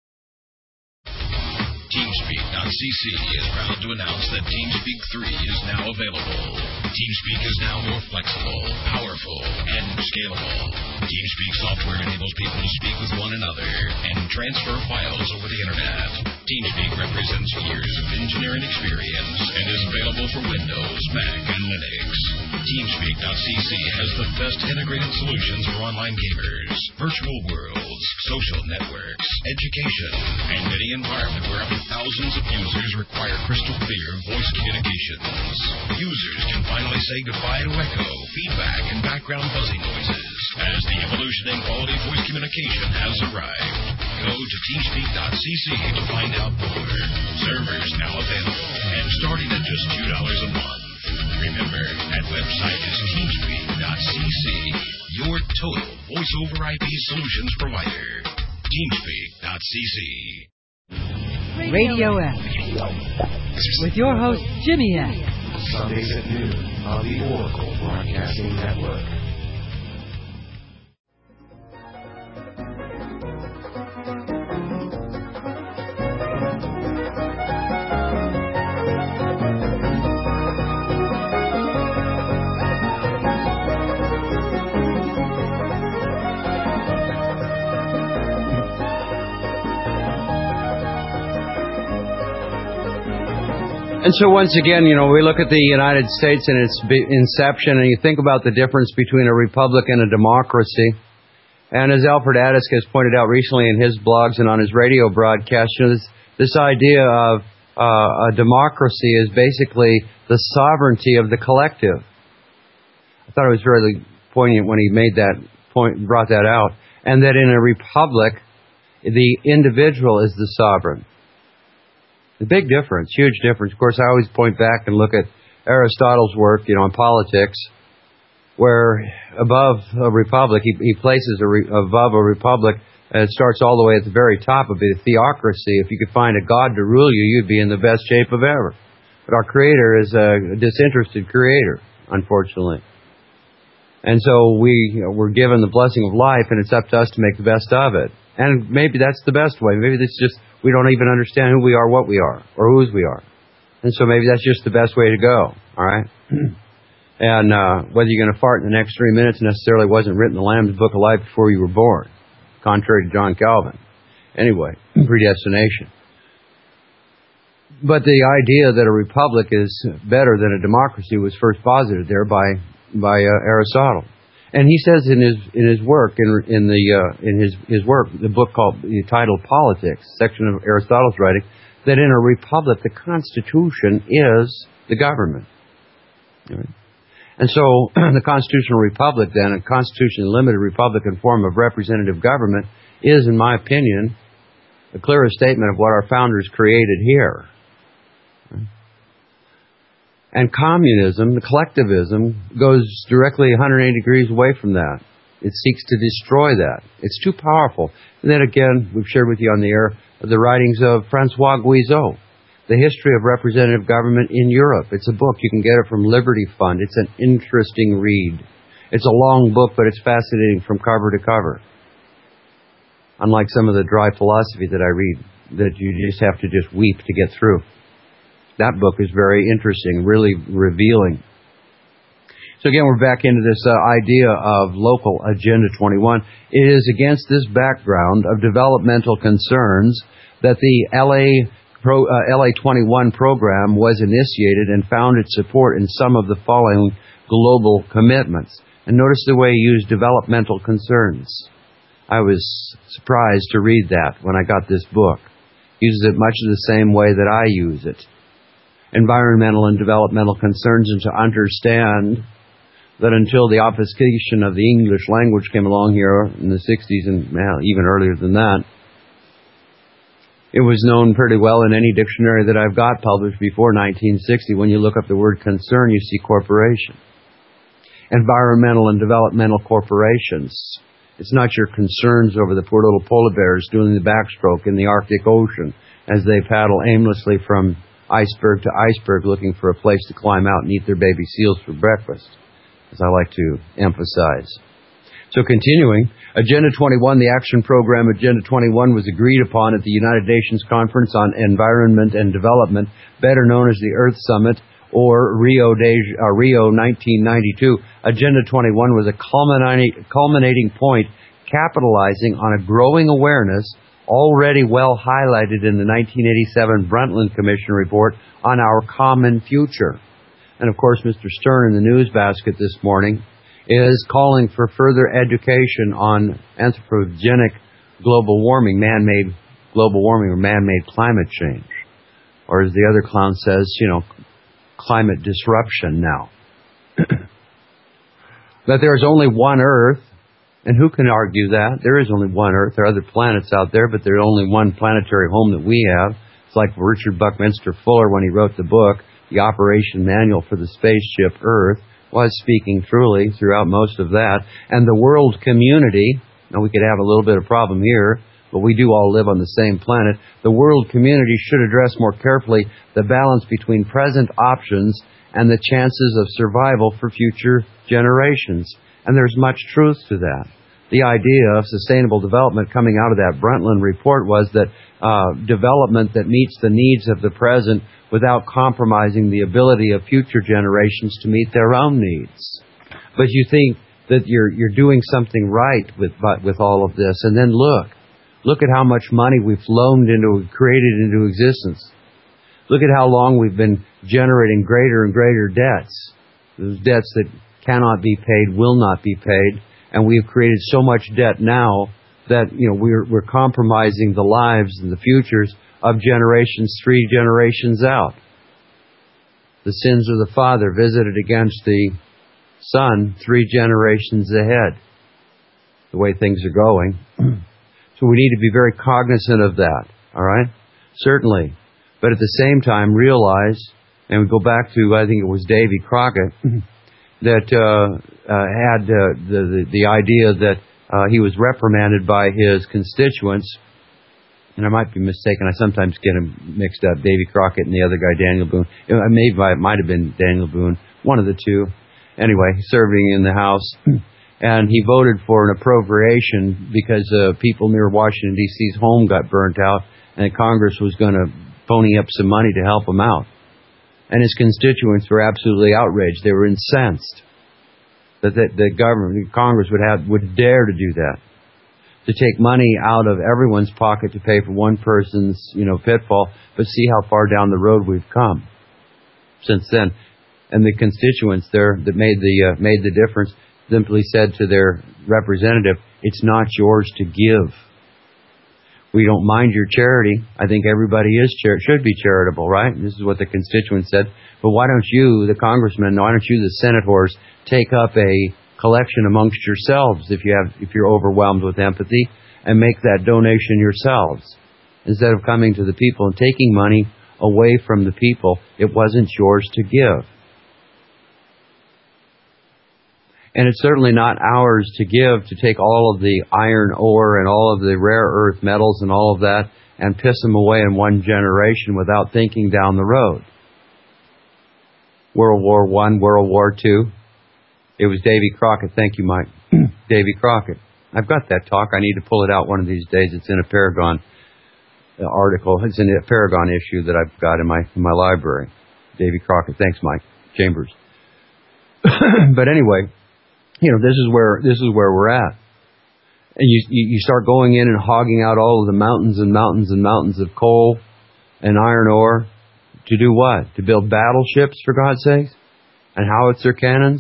TeamSpeak dot c c is proud to announce that TeamSpeak three is now available. TeamSpeak is now more flexible, powerful, and scalable. TeamSpeak software enables people to speak with one another and transfer files over the internet. TeamSpeak represents years of engineering experience and is available for Windows, Mac, and Linux. TeamSpeak dot c c has the best integrated solutions for online gamers, virtual worlds, social networks, education, and any environment where up to thousands of users require crystal clear voice communications. Users can finally say goodbye to echo, feedback, and background buzzing noises as the evolution in quality voice communication has arrived. Go to TeamSpeak dot c c to find out more. Servers now available and starting at just two dollars a month. Remember, that website is TeamSpeak dot c c, your total voice over I P solutions provider. TeamSpeak dot c c. Radio X. With your host, Jimmy X. Sundays at noon on the Oracle Broadcasting Network. And so once again, you know, we look at the United States and its inception, and you think about the difference between a republic and a democracy. And as Alfred Addis has pointed out recently in his blogs and on his radio broadcast, you know, this, this idea of uh, a democracy is basically the sovereignty of the collective. I thought it was really poignant when he made that point, brought that out. And that in a republic, the individual is the sovereign. The big difference, huge difference. Of course, I always point back and look at Aristotle's work, you know, on politics, where above a republic, he, he places a re, above a republic, and it starts all the way at the very top of it, a theocracy. If you could find a god to rule you, you'd be in the best shape of ever. But our Creator is a disinterested Creator, unfortunately. And so we, you know, we're given the blessing of life, and it's up to us to make the best of it. And maybe that's the best way. Maybe it's just we don't even understand who we are, what we are, or whose we are. And so maybe that's just the best way to go, all right? And uh, whether you're going to fart in the next three minutes necessarily wasn't written in the Lamb's Book of Life before you were born, contrary to John Calvin. Anyway, predestination. But the idea that a republic is better than a democracy was first posited there by by uh, Aristotle. And he says in his in his work in in the uh, in his his work, the book called the titled Politics, section of Aristotle's writing, that in a republic the Constitution is the government. Right? And so the constitutional republic, then, a constitutionally limited republican form of representative government, is, in my opinion, the clearest statement of what our founders created here. Right? And communism, the collectivism, goes directly one hundred eighty degrees away from that. It seeks to destroy that. It's too powerful. And then again, we've shared with you on the air the writings of Francois Guizot, The History of Representative Government in Europe. It's a book. You can get it from Liberty Fund. It's an interesting read. It's a long book, but it's fascinating from cover to cover. Unlike some of the dry philosophy that I read, that you just have to just weep to get through. That book is very interesting, really revealing. So again, we're back into this uh, idea of local Agenda twenty-one. It is against this background of developmental concerns that the L A Pro, uh, L A twenty-one program was initiated and found its support in some of the following global commitments. And notice the way he used developmental concerns. I was surprised to read that when I got this book. He uses it much the same way that I use it. Environmental and developmental concerns, and to understand that until the obfuscation of the English language came along here in the sixties and well, even earlier than that, it was known pretty well in any dictionary that I've got published before nineteen sixty. When you look up the word concern, you see corporation. Environmental and developmental corporations. It's not your concerns over the poor little polar bears doing the backstroke in the Arctic Ocean as they paddle aimlessly from iceberg to iceberg looking for a place to climb out and eat their baby seals for breakfast, as I like to emphasize. So continuing, Agenda twenty-one, the action program Agenda twenty-one, was agreed upon at the United Nations Conference on Environment and Development, better known as the Earth Summit, or Rio, de, uh, Rio nineteen ninety-two. Agenda twenty-one was a culminating, culminating point capitalizing on a growing awareness already well highlighted in the nineteen eighty-seven Brundtland Commission report on our common future. And of course, Mister Stern in the news basket this morning is calling for further education on anthropogenic global warming, man-made global warming or man-made climate change. Or as the other clown says, you know, climate disruption now. That there is only one Earth, and who can argue that? There is only one Earth. There are other planets out there, but there's only one planetary home that we have. It's like Richard Buckminster Fuller, when he wrote the book, The Operation Manual for the Spaceship Earth, was speaking truly throughout most of that. And the world community, now we could have a little bit of problem here, but we do all live on the same planet. The world community should address more carefully the balance between present options and the chances of survival for future generations. And there's much truth to that. The idea of sustainable development coming out of that Brundtland report was that uh, development that meets the needs of the present without compromising the ability of future generations to meet their own needs. But you think that you're you're doing something right with with all of this, and then look, look at how much money we've loaned into, created into existence. Look at how long we've been generating greater and greater debts. Those debts that cannot be paid, will not be paid, and we've created so much debt now that, you know, we're we're compromising the lives and the futures of generations, three generations out. The sins of the father visited against the son three generations ahead, the way things are going. So we need to be very cognizant of that, all right? Certainly. But at the same time, realize, and we go back to, I think it was Davy Crockett, that uh, uh, had uh, the, the, the idea that uh, he was reprimanded by his constituents. And I might be mistaken. I sometimes get him mixed up, Davy Crockett and the other guy, Daniel Boone. Maybe it might have been Daniel Boone, one of the two. Anyway, serving in the House. And he voted for an appropriation because uh, people near Washington, D C's home got burnt out, and Congress was going to pony up some money to help him out. And his constituents were absolutely outraged. They were incensed that the, the government, Congress would have would dare to do that, to take money out of everyone's pocket to pay for one person's, you know, pitfall. But see how far down the road we've come since then. And the constituents there that made the uh, made the difference simply said to their representative, "It's not yours to give. We don't mind your charity. I think everybody is char- should be charitable, right?" This is what the constituents said. But why don't you, the congressmen, why don't you, the senators, take up a collection amongst yourselves if you have, if you're overwhelmed with empathy, and make that donation yourselves instead of coming to the people and taking money away from the people. It wasn't yours to give. And it's certainly not ours to give, to take all of the iron ore and all of the rare earth metals and all of that and piss them away in one generation without thinking down the road. World War One, World War Two. It was Davy Crockett. Thank you, Mike. Davy Crockett. I've got that talk. I need to pull it out one of these days. It's in a Paragon article. It's in a Paragon issue that I've got in my in my library. Davy Crockett. Thanks, Mike Chambers. But anyway, you know, this is where this is where we're at. And you, you you start going in and hogging out all of the mountains and mountains and mountains of coal and iron ore to do what? To build battleships, for God's sakes? And howitzer cannons?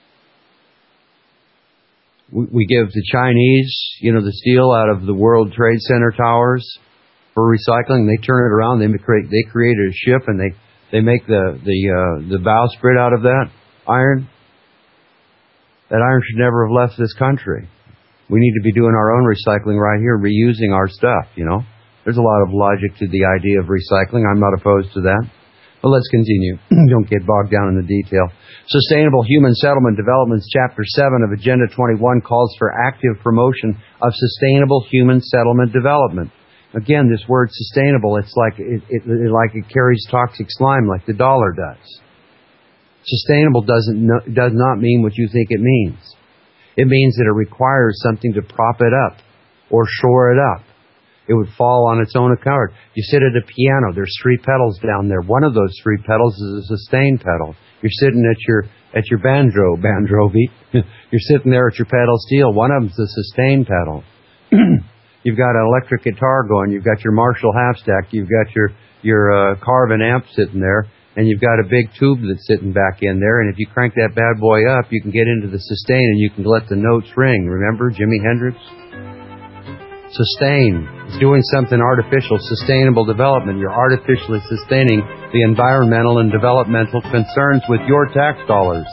We, we give the Chinese, you know, the steel out of the World Trade Center towers for recycling. They turn it around. They create they created a ship, and they, they make the the uh, the bowsprit out of that iron. That iron should never have left this country. We need to be doing our own recycling right here, reusing our stuff, you know. There's a lot of logic to the idea of recycling. I'm not opposed to that. But let's continue. Don't get bogged down in the detail. Sustainable Human Settlement Developments, Chapter seven of Agenda twenty-one calls for active promotion of sustainable human settlement development. Again, this word sustainable, it's like it, it, it like it carries toxic slime like the dollar does. Sustainable doesn't no, does not mean what you think it means. It means that it requires something to prop it up or shore it up. It would fall on its own account. You sit at a piano, there's three pedals down there. One of those three pedals is a sustain pedal. You're sitting at your at your banjo, banjo beat. You're sitting there at your pedal steel. One of them's a sustain pedal. You've got an electric guitar going. You've got your Marshall half stack. You've got your your uh, Carvin amp sitting there, and you've got a big tube that's sitting back in there. And if you crank that bad boy up, you can get into the sustain and you can let the notes ring. Remember Jimi Hendrix? Sustain. It's doing something artificial. Sustainable development. You're artificially sustaining the environmental and developmental concerns with your tax dollars.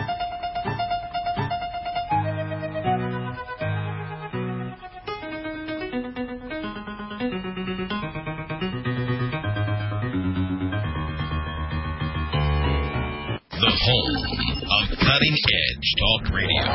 The home of cutting-edge talk radio.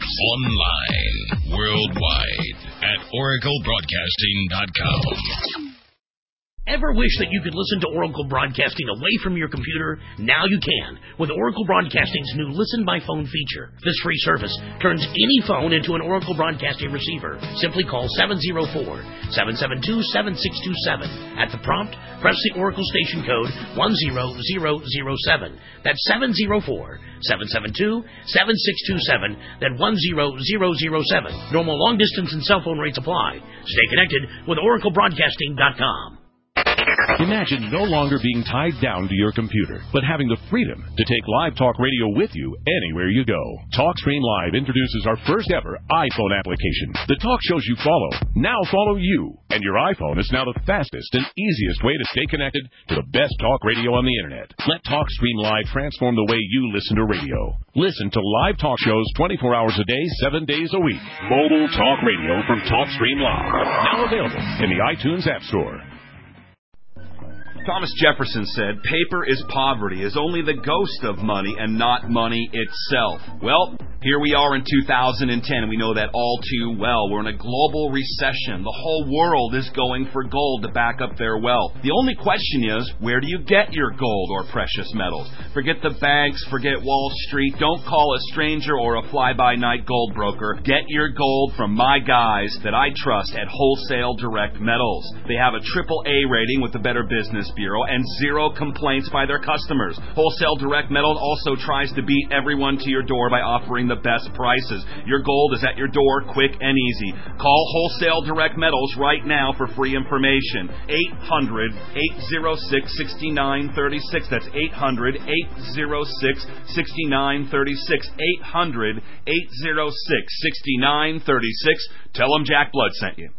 Online, worldwide, at oracle broadcasting dot com. Ever wish that you could listen to Oracle Broadcasting away from your computer? Now you can with Oracle Broadcasting's new Listen by Phone feature. This free service turns any phone into an Oracle Broadcasting receiver. Simply call seven oh four, seven seven two, seven six two seven. At the prompt, press the Oracle station code one zero zero zero seven. That's seven oh four, seven seven two, seven six two seven. Then one zero zero zero seven. Normal long distance and cell phone rates apply. Stay connected with oracle broadcasting dot com. Imagine no longer being tied down to your computer, but having the freedom to take Live Talk Radio with you anywhere you go. TalkStream Live introduces our first ever iPhone application. The talk shows you follow now follow you, and your iPhone is now the fastest and easiest way to stay connected to the best talk radio on the internet. Let TalkStream Live transform the way you listen to radio. Listen to live talk shows twenty-four hours a day, seven days a week. Mobile talk radio from TalkStream Live. Now available in the iTunes App Store. Thomas Jefferson said, paper is poverty, is only the ghost of money and not money itself. Well, here we are in two thousand ten, and we know that all too well. We're in a global recession. The whole world is going for gold to back up their wealth. The only question is, where do you get your gold or precious metals? Forget the banks, forget Wall Street. Don't call a stranger or a fly-by-night gold broker. Get your gold from my guys that I trust at Wholesale Direct Metals. They have a triple A rating with the Better Business Bureau and zero complaints by their customers. Wholesale Direct Metals also tries to beat everyone to your door by offering the best prices. Your gold is at your door, quick and easy. Call Wholesale Direct Metals right now for free information. eight hundred, eight oh six, six nine three six. That's eight hundred, eight oh six, six nine three six. eight hundred, eight oh six, six nine three six. Tell them Jack Blood sent you.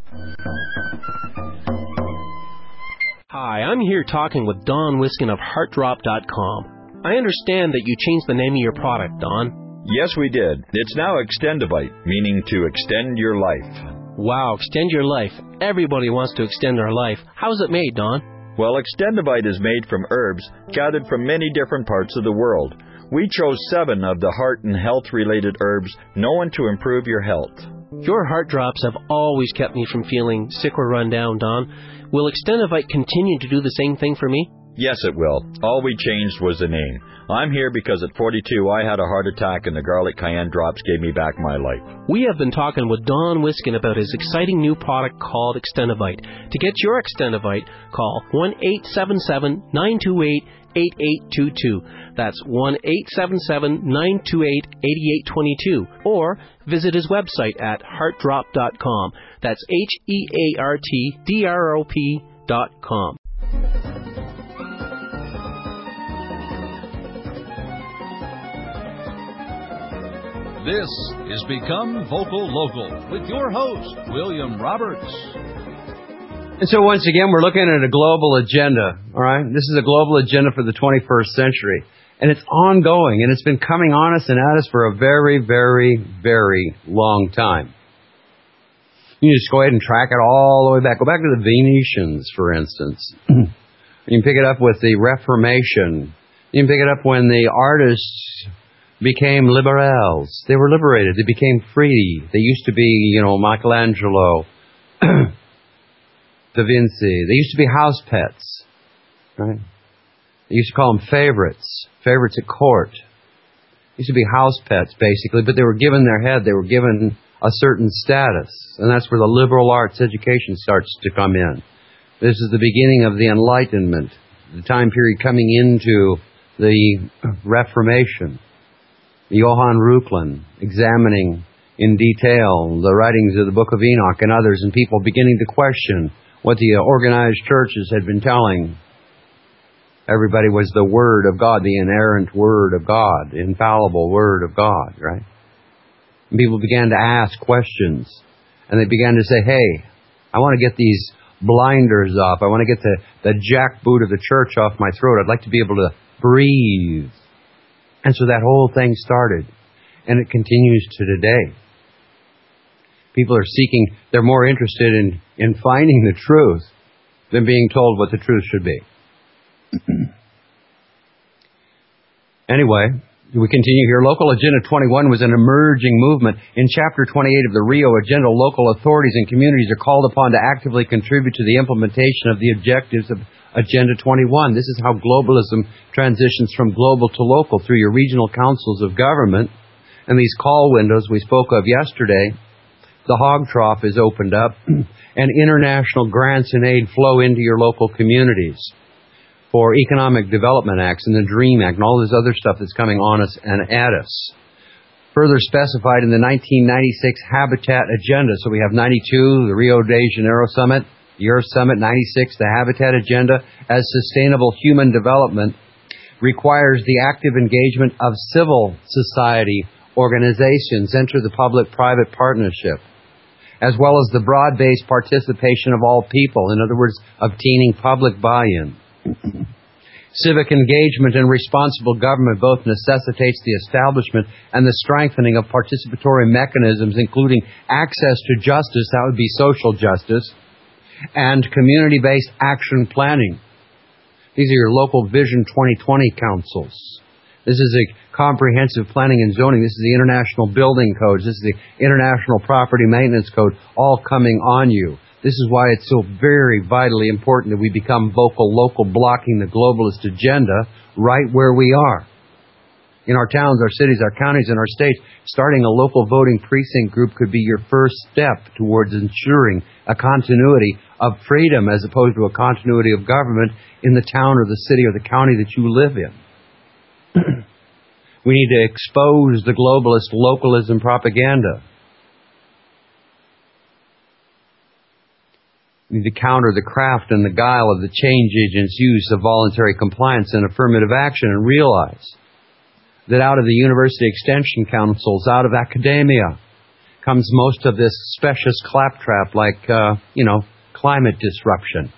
Hi, I'm here talking with Don Wiskin of heart drop dot com. I understand that you changed the name of your product, Don. Yes, we did. It's now Extendivite, meaning to extend your life. Wow, extend your life. Everybody wants to extend their life. How's it made, Don? Well, Extendivite is made from herbs gathered from many different parts of the world. We chose seven of the heart and health-related herbs known to improve your health. Your heart drops have always kept me from feeling sick or run down, Don. Will Extendivite continue to do the same thing for me? Yes, it will. All we changed was the name. I'm here because at forty-two I had a heart attack and the garlic cayenne drops gave me back my life. We have been talking with Don Wiskin about his exciting new product called Extendivite. To get your Extendivite, call one eight seven seven, nine two eight, eight eight two two. That's one eight seven seven, nine two eight, eight eight two two. Or visit his website at heart drop dot com. That's H E A R T D R O P dot com. This is Become Vocal Local with your host, William Roberts. And so once again, we're looking at a global agenda, all right? This is a global agenda for the twenty-first century. And it's ongoing, and it's been coming on us and at us for a very, very, very long time. You just go ahead and track it all the way back. Go back to the Venetians, for instance. You can pick it up with the Reformation. You can pick it up when the artists became liberals. They were liberated. They became free. They used to be, you know, Michelangelo, Da Vinci. They used to be house pets, right? They used to call them favorites, favorites at court. They used to be house pets, basically, but they were given their head. They were given a certain status, and that's where the liberal arts education starts to come in. This is the beginning of the Enlightenment, the time period coming into the Reformation. Johann Reuchlin examining in detail the writings of the Book of Enoch and others, and people beginning to question what the organized churches had been telling. Everybody was the Word of God, the inerrant Word of God, the infallible Word of God, right? And people began to ask questions, and they began to say, hey, I want to get these blinders off. I want to get the, the jackboot of the church off my throat. I'd like to be able to breathe. And so that whole thing started, and it continues to today. People are seeking, they're more interested in, in finding the truth than being told what the truth should be. Anyway, we continue here. Local Agenda twenty-one was an emerging movement. In Chapter twenty-eight of the Rio Agenda, local authorities and communities are called upon to actively contribute to the implementation of the objectives of Agenda twenty-one. This is how globalism transitions from global to local through your regional councils of government. And these call windows we spoke of yesterday, the hog trough is opened up, and international grants and aid flow into your local communities for economic development acts and the DREAM Act and all this other stuff that's coming on us and at us. Further specified in the nineteen ninety-six Habitat Agenda. So we have ninety-two, the Rio de Janeiro Summit, the Earth Summit, ninety-six, the Habitat Agenda, as sustainable human development requires the active engagement of civil society organizations, enter the public-private partnership, as well as the broad-based participation of all people, in other words, obtaining public buy-in. Civic engagement and responsible government both necessitates the establishment and the strengthening of participatory mechanisms, including access to justice, that would be social justice, and community-based action planning. These are your local Vision twenty twenty councils. This is a comprehensive planning and zoning. This is the International Building Codes. This is the International Property Maintenance Code, all coming on you. This is why it's so very vitally important that we become vocal, local, blocking the globalist agenda right where we are. In our towns, our cities, our counties, and our states, starting a local voting precinct group could be your first step towards ensuring a continuity of freedom as opposed to a continuity of government in the town or the city or the county that you live in. We need to expose the globalist localism propaganda. We need to counter the craft and the guile of the change agents' use of voluntary compliance and affirmative action, and realize that out of the university extension councils, out of academia, comes most of this specious claptrap like, uh, you know, climate disruption.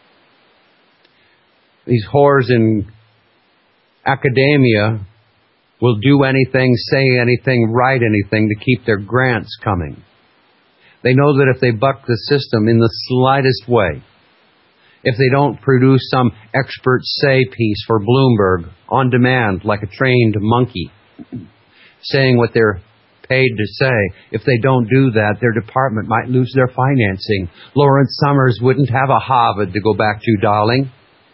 These whores in academia will do anything, say anything, write anything to keep their grants coming. They know that if they buck the system in the slightest way, if they don't produce some expert say piece for Bloomberg on demand like a trained monkey, saying what they're paid to say, if they don't do that, their department might lose their financing. Lawrence Summers wouldn't have a Harvard to go back to, darling.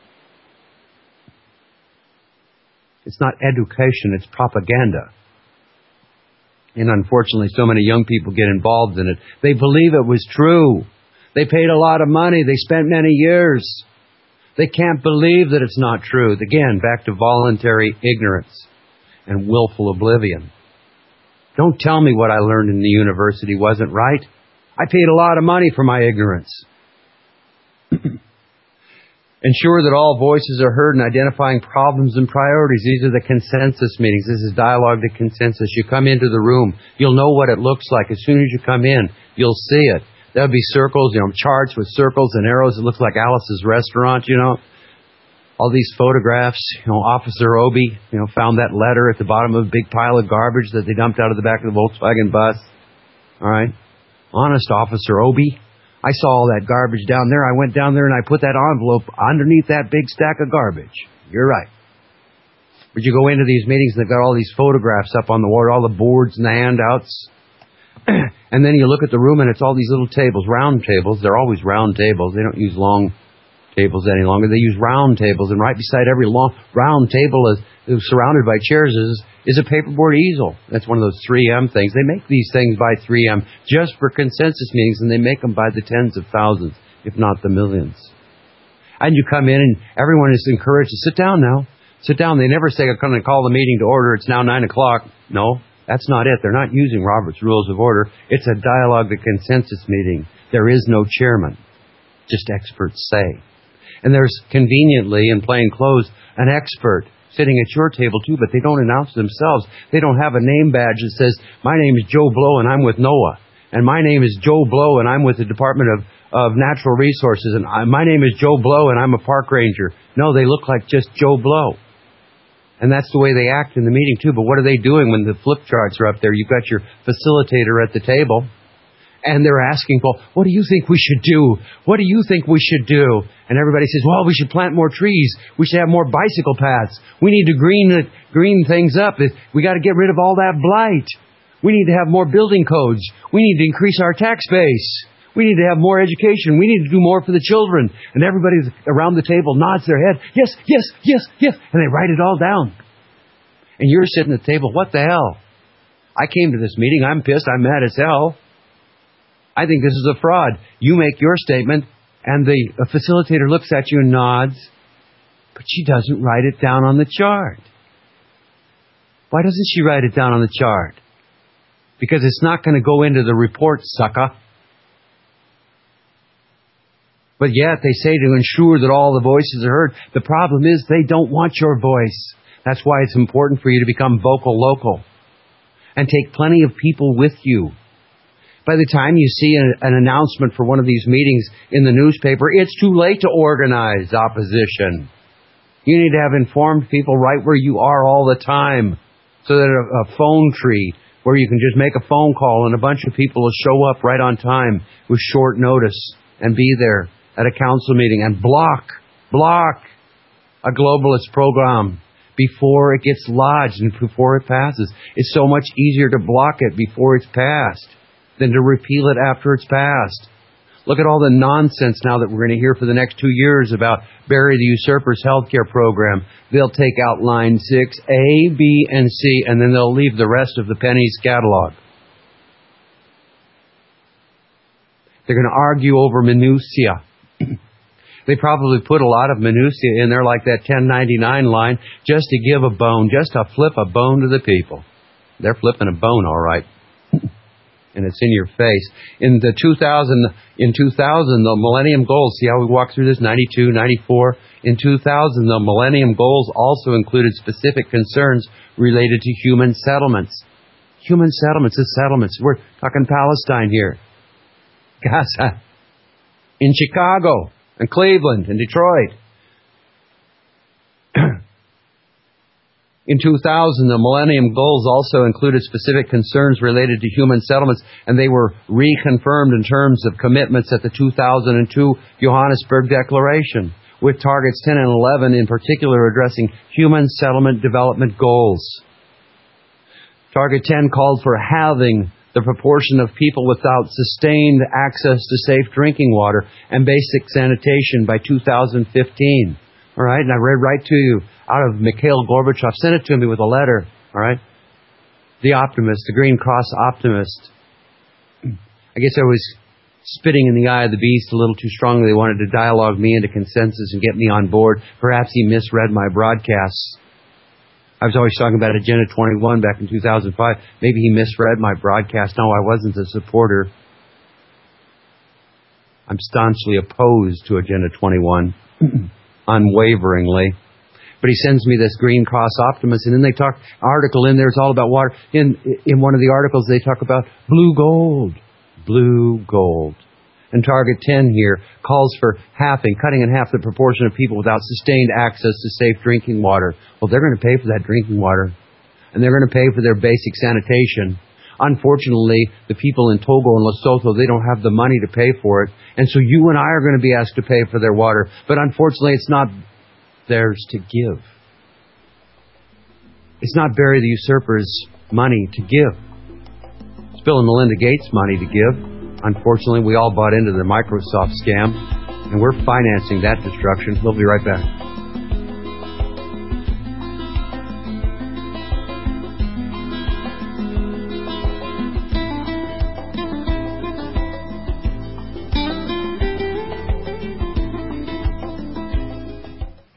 It's not education, it's propaganda. And unfortunately, so many young people get involved in it. They believe it was true. They paid a lot of money. They spent many years. They can't believe that it's not true. Again, back to voluntary ignorance and willful oblivion. Don't tell me what I learned in the university wasn't right. I paid a lot of money for my ignorance. Ensure that all voices are heard in identifying problems and priorities. These are the consensus meetings. This is dialogue to consensus. You come into the room, you'll know what it looks like. As soon as you come in, you'll see it. There'll be circles, you know, charts with circles and arrows. It looks like Alice's Restaurant, you know. All these photographs, you know, Officer Obi, you know, found that letter at the bottom of a big pile of garbage that they dumped out of the back of the Volkswagen bus. All right. Honest, Officer Obi. I saw all that garbage down there. I went down there and I put that envelope underneath that big stack of garbage. You're right. But you go into these meetings and they've got all these photographs up on the wall, all the boards and the handouts. And then you look at the room and it's all these little tables, round tables. They're always round tables. They don't use long tables any longer. They use round tables. And right beside every long round table is, is surrounded by chairs is, is a paperboard easel. That's one of those three M things. They make these things by three M just for consensus meetings, and they make them by the tens of thousands, if not the millions. And you come in and everyone is encouraged to sit down now. Sit down. They never say, I'm going to call the meeting to order. It's now nine o'clock. No. That's not it. They're not using Robert's Rules of Order. It's a dialogue, the consensus meeting. There is no chairman. Just experts say. And there's conveniently, in plain clothes, an expert sitting at your table too, but they don't announce themselves. They don't have a name badge that says, my name is Joe Blow and I'm with NOAA. And my name is Joe Blow and I'm with the Department of, of Natural Resources. And I, my name is Joe Blow and I'm a park ranger. No, they look like just Joe Blow. And that's the way they act in the meeting too. But what are they doing when the flip charts are up there? You've got your facilitator at the table. And they're asking, well, what do you think we should do? What do you think we should do? And everybody says, well, we should plant more trees. We should have more bicycle paths. We need to green it, green things up. We got to get rid of all that blight. We need to have more building codes. We need to increase our tax base. We need to have more education. We need to do more for the children. And everybody around the table nods their head. Yes, yes, yes, yes. And they write it all down. And you're sitting at the table. What the hell? I came to this meeting. I'm pissed. I'm mad as hell. I think this is a fraud. You make your statement, and the facilitator looks at you and nods, but she doesn't write it down on the chart. Why doesn't she write it down on the chart? Because it's not going to go into the report, sucker. But yet they say to ensure that all the voices are heard. The problem is they don't want your voice. That's why it's important for you to become vocal local and take plenty of people with you. By the time you see an, an announcement for one of these meetings in the newspaper, it's too late to organize opposition. You need to have informed people right where you are all the time, so that a, a phone tree where you can just make a phone call and a bunch of people will show up right on time with short notice and be there at a council meeting and block, block a globalist program before it gets lodged and before it passes. It's so much easier to block it before it's passed than to repeal it after it's passed. Look at all the nonsense now that we're going to hear for the next two years about Barry the Usurper's healthcare program. They'll take out line six, A, B, and C, and then they'll leave the rest of the pennies catalog. They're going to argue over minutia. They probably put a lot of minutia in there like that ten ninety-nine line just to give a bone, just to flip a bone to the people. They're flipping a bone, all right. And it's in your face. In the two thousand, in two thousand, the Millennium Goals, see how we walk through this, ninety-two, ninety-four? In two thousand, the Millennium Goals also included specific concerns related to human settlements. Human settlements, is settlements. We're talking Palestine here. Gaza. In Chicago, and Cleveland, and Detroit. In two thousand, the Millennium Goals also included specific concerns related to human settlements, and they were reconfirmed in terms of commitments at the two thousand two Johannesburg Declaration, with targets ten and eleven in particular addressing human settlement development goals. Target ten called for halving the proportion of people without sustained access to safe drinking water and basic sanitation by two thousand fifteen. All right, and I read right to you out of Mikhail Gorbachev. Sent it to me with a letter. All right, the optimist, the Green Cross optimist. I guess I was spitting in the eye of the beast a little too strongly. They wanted to dialogue me into consensus and get me on board. Perhaps he misread my broadcasts. I was always talking about Agenda twenty-one back in two thousand five. Maybe he misread my broadcast. No, I wasn't a supporter. I'm staunchly opposed to Agenda twenty-one. Unwaveringly. But he sends me this Green Cross optimist, and then they talk, article in there, it's all about water. In in one of the articles, they talk about blue gold. Blue gold. And Target ten here calls for halving, cutting in half the proportion of people without sustained access to safe drinking water. Well, they're going to pay for that drinking water. And they're going to pay for their basic sanitation. Unfortunately, the people in Togo and Lesotho, they don't have the money to pay for it. And so you and I are going to be asked to pay for their water. But unfortunately, it's not theirs to give. It's not Barry the Usurper's money to give. It's Bill and Melinda Gates' money to give. Unfortunately, we all bought into the Microsoft scam, and we're financing that destruction. We'll be right back.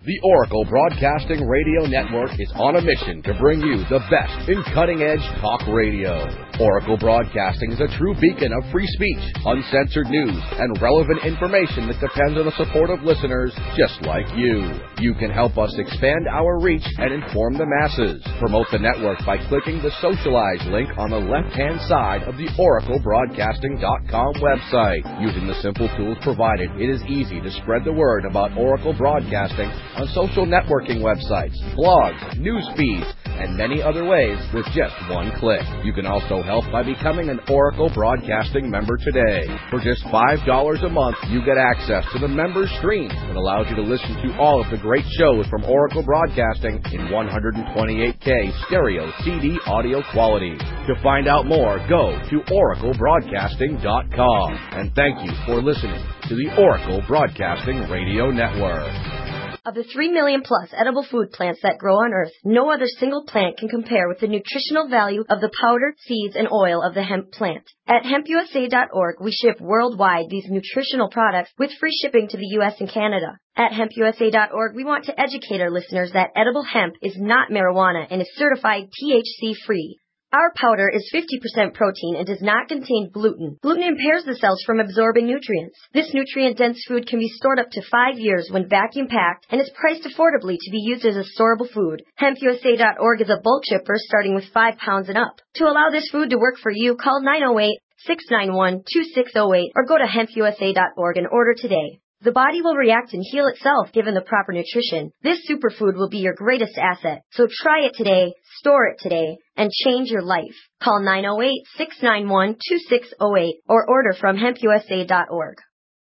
The Oracle Broadcasting Radio Network is on a mission to bring you the best in cutting-edge talk radio. Oracle Broadcasting is a true beacon of free speech, uncensored news, and relevant information that depends on the support of listeners just like you. You can help us expand our reach and inform the masses. Promote the network by clicking the Socialize link on the left-hand side of the Oracle Broadcasting dot com website. Using the simple tools provided, it is easy to spread the word about Oracle Broadcasting on social networking websites, blogs, news feeds, and many other ways with just one click. You can also help by becoming an Oracle Broadcasting member today. For just five dollars a month, you get access to the member stream that allows you to listen to all of the great shows from Oracle Broadcasting in one twenty-eight K stereo C D audio quality. To find out more, go to Oracle Broadcasting dot com. And thank you for listening to the Oracle Broadcasting Radio Network. Of the three million plus edible food plants that grow on Earth, no other single plant can compare with the nutritional value of the powder, seeds, and oil of the hemp plant. At hemp U S A dot org, we ship worldwide these nutritional products with free shipping to the U S and Canada. At hemp U S A dot org, we want to educate our listeners that edible hemp is not marijuana and is certified T H C-free. Our powder is fifty percent protein and does not contain gluten. Gluten impairs the cells from absorbing nutrients. This nutrient-dense food can be stored up to five years when vacuum-packed and is priced affordably to be used as a storable food. hemp U S A dot org is a bulk shipper starting with five pounds and up. To allow this food to work for you, call nine oh eight, six nine one, two six oh eight or go to hemp U S A dot org and order today. The body will react and heal itself given the proper nutrition. This superfood will be your greatest asset. So try it today, store it today, and change your life. Call nine oh eight, six nine one, two six oh eight or order from hemp U S A dot org.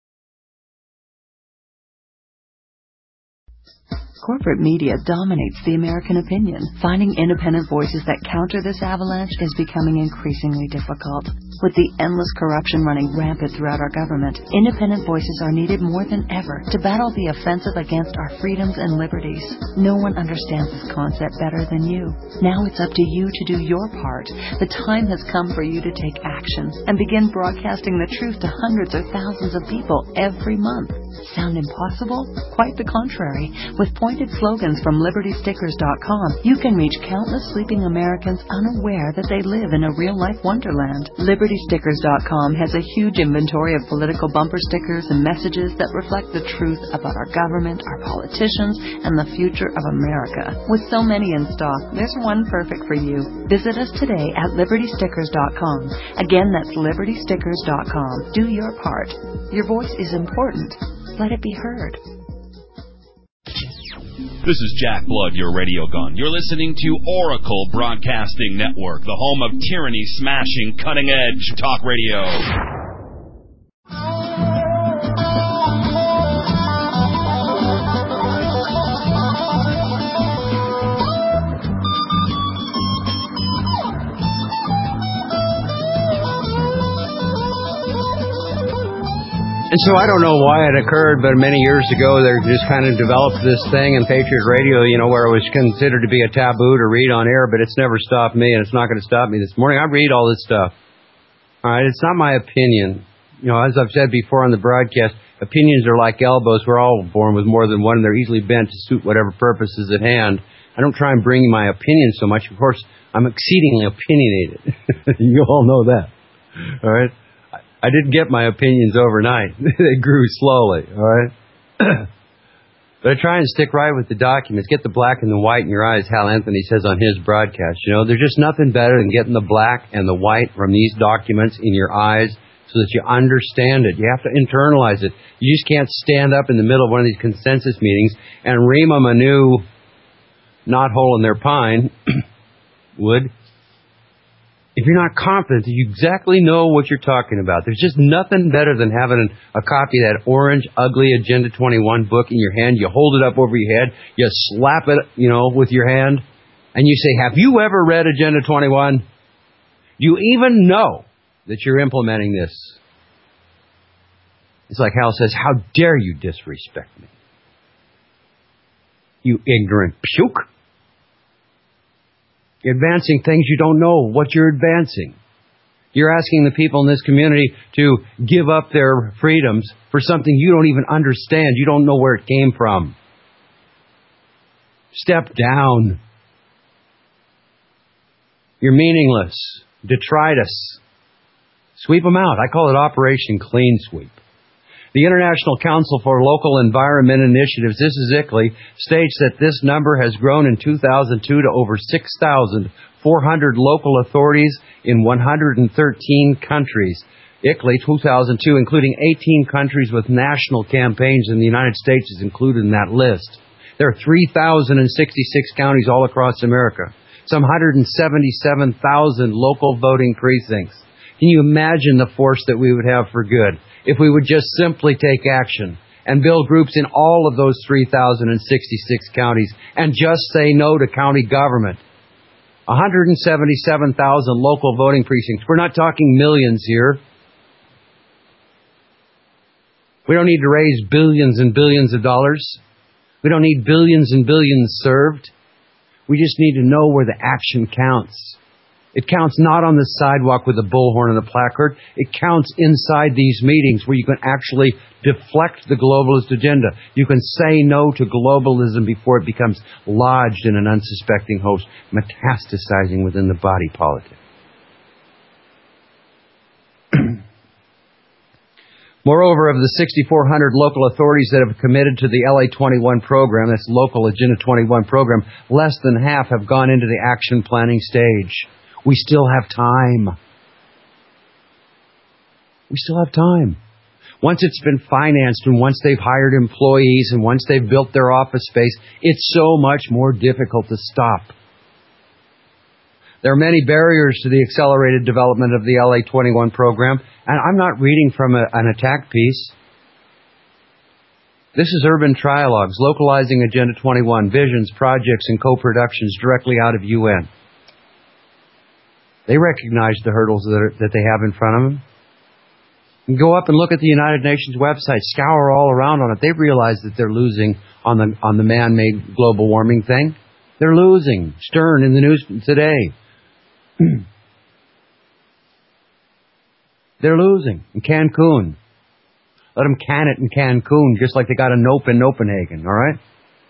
Corporate media dominates the American opinion. Finding independent voices that counter this avalanche is becoming increasingly difficult. With the endless corruption running rampant throughout our government, independent voices are needed more than ever to battle the offensive against our freedoms and liberties. No one understands this concept better than you. Now it's up to you to do your part. The time has come for you to take action and begin broadcasting the truth to hundreds or thousands of people every month. Sound impossible? Quite the contrary. With pointed slogans from Liberty Stickers dot com, you can reach countless sleeping Americans unaware that they live in a real-life wonderland. Liberty Stickers dot com has a huge inventory of political bumper stickers and messages that reflect the truth about our government, our politicians, and the future of America. With so many in stock, there's one perfect for you. Visit us today at Liberty Stickers dot com. Again, that's Liberty Stickers dot com. Do your part. Your voice is important. Let it be heard. This is Jack Blood, your radio gun. You're listening to Oracle Broadcasting Network, the home of tyranny-smashing, cutting-edge talk radio. And so I don't know why it occurred, but many years ago they just kind of developed this thing in Patriot Radio, you know, where it was considered to be a taboo to read on air, but it's never stopped me, and it's not going to stop me this morning. I read all this stuff. All right, it's not my opinion. You know, as I've said before on the broadcast, opinions are like elbows. We're all born with more than one, and they're easily bent to suit whatever purpose is at hand. I don't try and bring my opinion so much. Of course, I'm exceedingly opinionated. You all know that. All right? I didn't get my opinions overnight. They grew slowly, all right? But I try and stick right with the documents. Get the black and the white in your eyes, Hal Anthony says on his broadcast. You know, there's just nothing better than getting the black and the white from these documents in your eyes so that you understand it. You have to internalize it. You just can't stand up in the middle of one of these consensus meetings and ream them a new knothole in their pine wood. If you're not confident that you exactly know what you're talking about, there's just nothing better than having a copy of that orange, ugly Agenda twenty-one book in your hand. You hold it up over your head, you slap it, you know, with your hand, and you say, have you ever read Agenda twenty-one? Do you even know that you're implementing this? It's like Hal says, how dare you disrespect me? You ignorant puke. You're advancing things you don't know what you're advancing. You're asking the people in this community to give up their freedoms for something you don't even understand. You don't know where it came from. Step down. You're meaningless. Detritus. Sweep them out. I call it Operation Clean Sweep. The International Council for Local Environment Initiatives, this is I C L E, states that this number has grown in two thousand two to over six thousand four hundred local authorities in one hundred thirteen countries. I C L E two thousand two, including eighteen countries with national campaigns, and the United States is included in that list. There are three thousand sixty-six counties all across America, some one hundred seventy-seven thousand local voting precincts. Can you imagine the force that we would have for good if we would just simply take action and build groups in all of those three thousand sixty-six counties and just say no to county government? one hundred seventy-seven thousand local voting precincts. We're not talking millions here. We don't need to raise billions and billions of dollars. We don't need billions and billions served. We just need to know where the action counts. It counts not on the sidewalk with a bullhorn and a placard. It counts inside these meetings where you can actually deflect the globalist agenda. You can say no to globalism before it becomes lodged in an unsuspecting host, metastasizing within the body politic. Moreover, of the six thousand four hundred local authorities that have committed to the L A twenty-one program, that's Local Agenda twenty-one program, less than half have gone into the action planning stage. We still have time. We still have time. Once it's been financed and once they've hired employees and once they've built their office space, it's so much more difficult to stop. There are many barriers to the accelerated development of the L A twenty-one program, and I'm not reading from a, an attack piece. This is Urban Trialogues, Localizing Agenda twenty-one, Visions, Projects, and Co-Productions directly out of U N. They recognize the hurdles that, are, that they have in front of them. And go up and look at the United Nations website, scour all around on it. They realize that they're losing on the on the man-made global warming thing. They're losing. Stern in the news today. They're losing in Cancun. Let them can it in Cancun, just like they got a nope in Copenhagen, all right?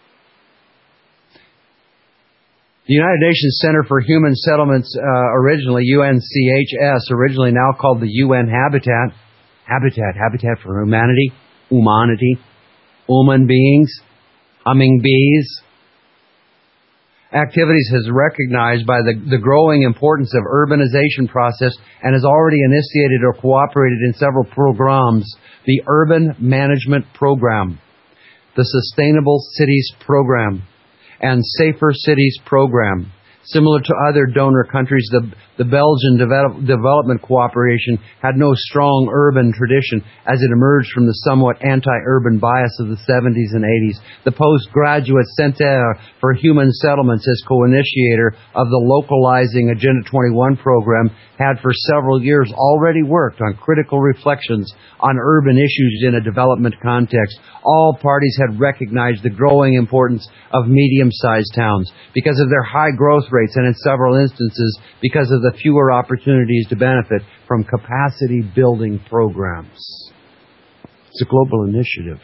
The United Nations Center for Human Settlements, uh, originally U N C H S, originally now called the U N Habitat, Habitat, Habitat for Humanity, Humanity, human beings, humming bees, activities has recognized by the, the growing importance of urbanization process and has already initiated or cooperated in several programs. The Urban Management Program, the Sustainable Cities Program, and Safer Cities Program. Similar to other donor countries, the, the Belgian develop, Development Cooperation had no strong urban tradition as it emerged from the somewhat anti-urban bias of the seventies and eighties. The Postgraduate Center for Human Settlements, as co-initiator of the Localizing Agenda twenty-one program, had for several years already worked on critical reflections on urban issues in a development context. All parties had recognized the growing importance of medium-sized towns because of their high growth rates and in several instances because of the fewer opportunities to benefit from capacity building programs. It's a global initiative.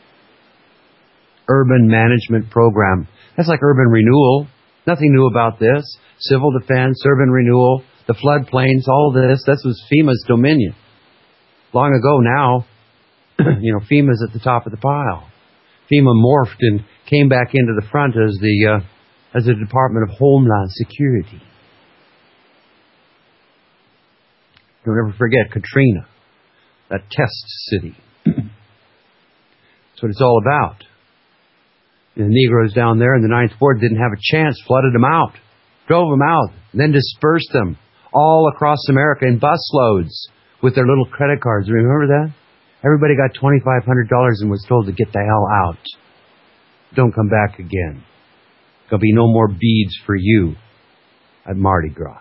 Urban Management Program. That's like urban renewal. Nothing new about this. Civil defense, urban renewal, the floodplains, all this. That was FEMA's dominion. Long ago now, you know, FEMA's at the top of the pile. FEMA morphed and came back into the front as the uh, as the Department of Homeland Security. Don't ever forget Katrina, that test city. That's what it's all about. And the Negroes down there in the Ninth Ward didn't have a chance, flooded them out, drove them out, and then dispersed them all across America in busloads with their little credit cards. Remember that? Everybody got twenty-five hundred dollars and was told to get the hell out. Don't come back again. There'll be no more beads for you at Mardi Gras.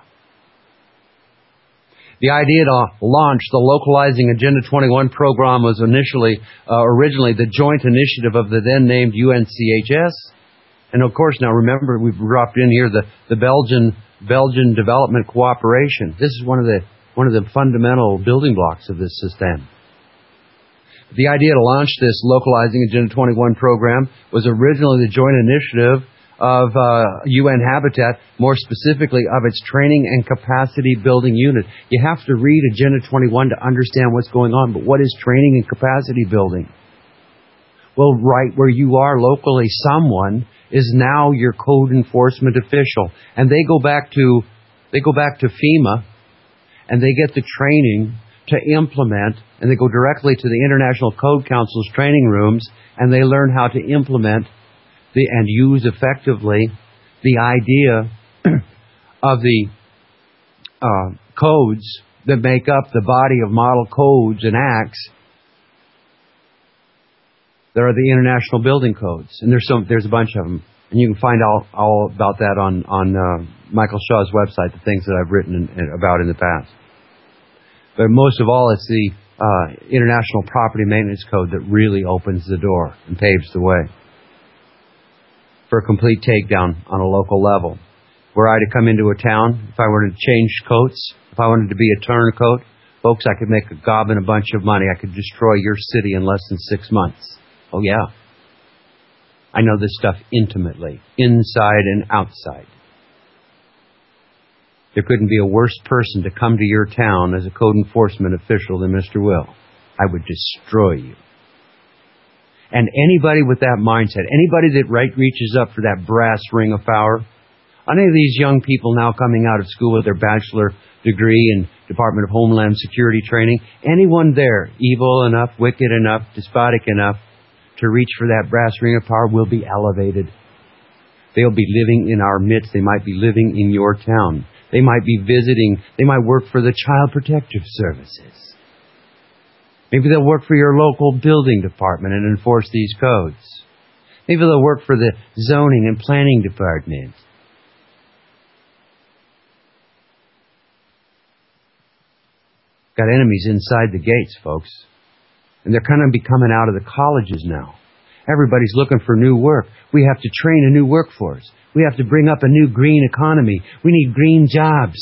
The idea to launch the Localizing Agenda twenty-one program was initially, uh, originally the joint initiative of the then named U N C H S. And of course, now remember, we've dropped in here the, the Belgian, Belgian Development Cooperation. This is one of the, one of the fundamental building blocks of this system. The idea to launch this Localizing Agenda twenty-one program was originally the joint initiative of uh, U N Habitat, more specifically of its training and capacity building unit. You have to read Agenda twenty-one to understand what's going on, but what is training and capacity building? Well, right where you are locally, someone is now your code enforcement official, and they go back to they go back to FEMA, and they get the training to implement, and they go directly to the International Code Council's training rooms, and they learn how to implement the, and use effectively the idea of the uh, codes that make up the body of model codes and acts. There are the international building codes, and there's some, there's a bunch of them, and you can find all all about that on on uh, Michael Shaw's website, the things that I've written in, in, about in the past. But most of all, it's the uh, International Property Maintenance Code that really opens the door and paves the way for a complete takedown on a local level. Were I to come into a town, if I were to change coats, if I wanted to be a turncoat, folks, I could make a gob and a bunch of money. I could destroy your city in less than six months. Oh, yeah. I know this stuff intimately, inside and outside. There couldn't be a worse person to come to your town as a code enforcement official than Mister Will. I would destroy you. And anybody with that mindset, anybody that right reaches up for that brass ring of power, any of these young people now coming out of school with their bachelor degree in Department of Homeland Security training, anyone there evil enough, wicked enough, despotic enough to reach for that brass ring of power will be elevated. They'll be living in our midst. They might be living in your town. They might be visiting. They might work for the Child Protective Services. Maybe they'll work for your local building department and enforce these codes. Maybe they'll work for the zoning and planning department. Got enemies inside the gates, folks. And they're kind of be coming out of the colleges now. Everybody's looking for new work. We have to train a new workforce. We have to bring up a new green economy. We need green jobs.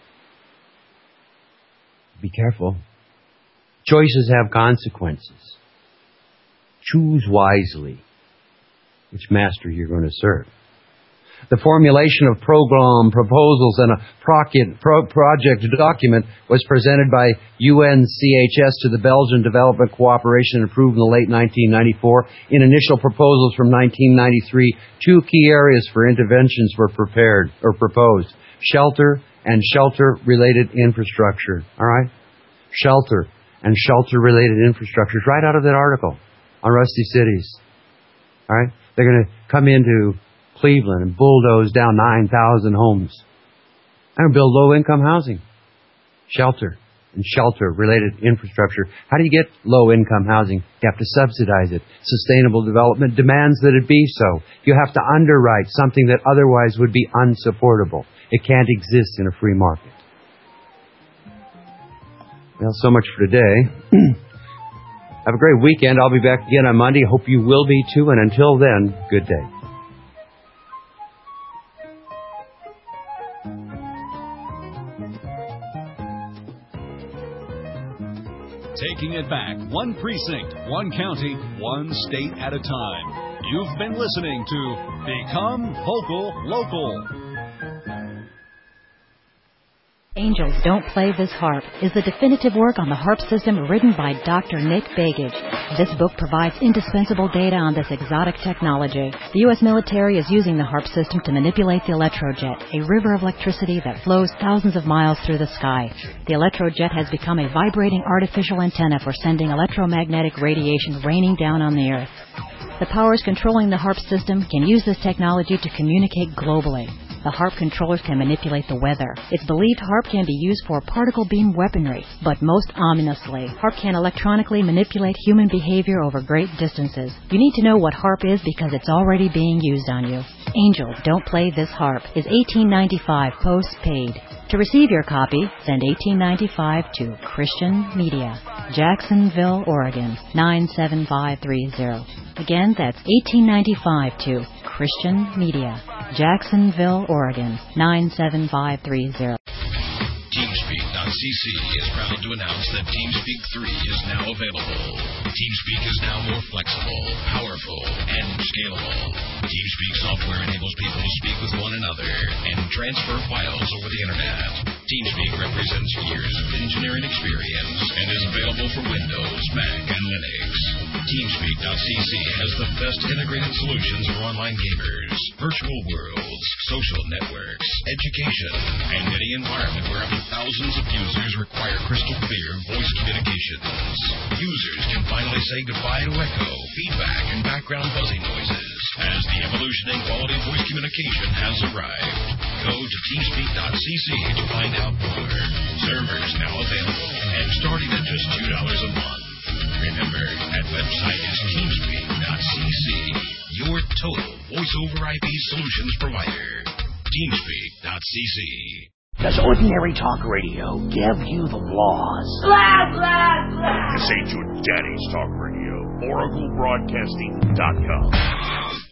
Be careful. Choices have consequences. Choose wisely which master you're going to serve. The formulation of program proposals and a project document was presented by U N C H S to the Belgian Development Cooperation and approved in the late nineteen ninety-four. In initial proposals from nineteen ninety-three, two key areas for interventions were prepared or proposed: shelter and shelter-related infrastructure. All right? Shelter and shelter-related infrastructure. Right out of that article on Rusty Cities. All right? They're going to come into Cleveland and bulldoze down nine thousand homes. And build low-income housing. Shelter and shelter-related infrastructure. How do you get low-income housing? You have to subsidize it. Sustainable development demands that it be so. You have to underwrite something that otherwise would be unsupportable. It can't exist in a free market. Well, so much for today. Have a great weekend. I'll be back again on Monday. Hope you will be too. And until then, good day. Taking it back, one precinct, one county, one state at a time. You've been listening to Become Vocal Local. Angels Don't Play This Harp is the definitive work on the harp system written by Doctor Nick Begich. This book provides indispensable data on this exotic technology. The U S military is using the harp system to manipulate the electrojet, a river of electricity that flows thousands of miles through the sky. The electrojet has become a vibrating artificial antenna for sending electromagnetic radiation raining down on the Earth. The powers controlling the harp system can use this technology to communicate globally. The harp controllers can manipulate the weather. It's believed harp can be used for particle beam weaponry, but most ominously, harp can electronically manipulate human behavior over great distances. You need to know what harp is because it's already being used on you. Angels Don't Play This Harp is eighteen ninety-five post-paid. To receive your copy, send eighteen ninety-five to Christian Media, Jacksonville, Oregon, nine seven five three zero. Again, that's eighteen ninety-five to Christian Media, Jacksonville, Oregon, nine seven five three zero. Teamspeak dot c c is proud to announce that Teamspeak three is now available. Teamspeak is now more flexible, powerful, and scalable. Teamspeak TeamSpeak software enables people to speak with one another and transfer files over the Internet. TeamSpeak represents years of engineering experience and is available for Windows, Mac, and Linux. TeamSpeak dot c c has the best integrated solutions for online gamers, virtual worlds, social networks, education, and any environment where up to thousands of users require crystal clear voice communications. Users can finally say goodbye to echo, feedback, and background buzzing noises as the evolution in quality voice communication has arrived. Go to TeamSpeak dot c c to find out more. Servers now available and starting at just two dollars a month. Remember, that website is TeamSpeak dot c c, your total voice-over I P solutions provider. TeamSpeak dot c c. Does ordinary talk radio give you the laws? Blah, blah, blah. This ain't your daddy's talk radio. Oracle Broadcasting dot com.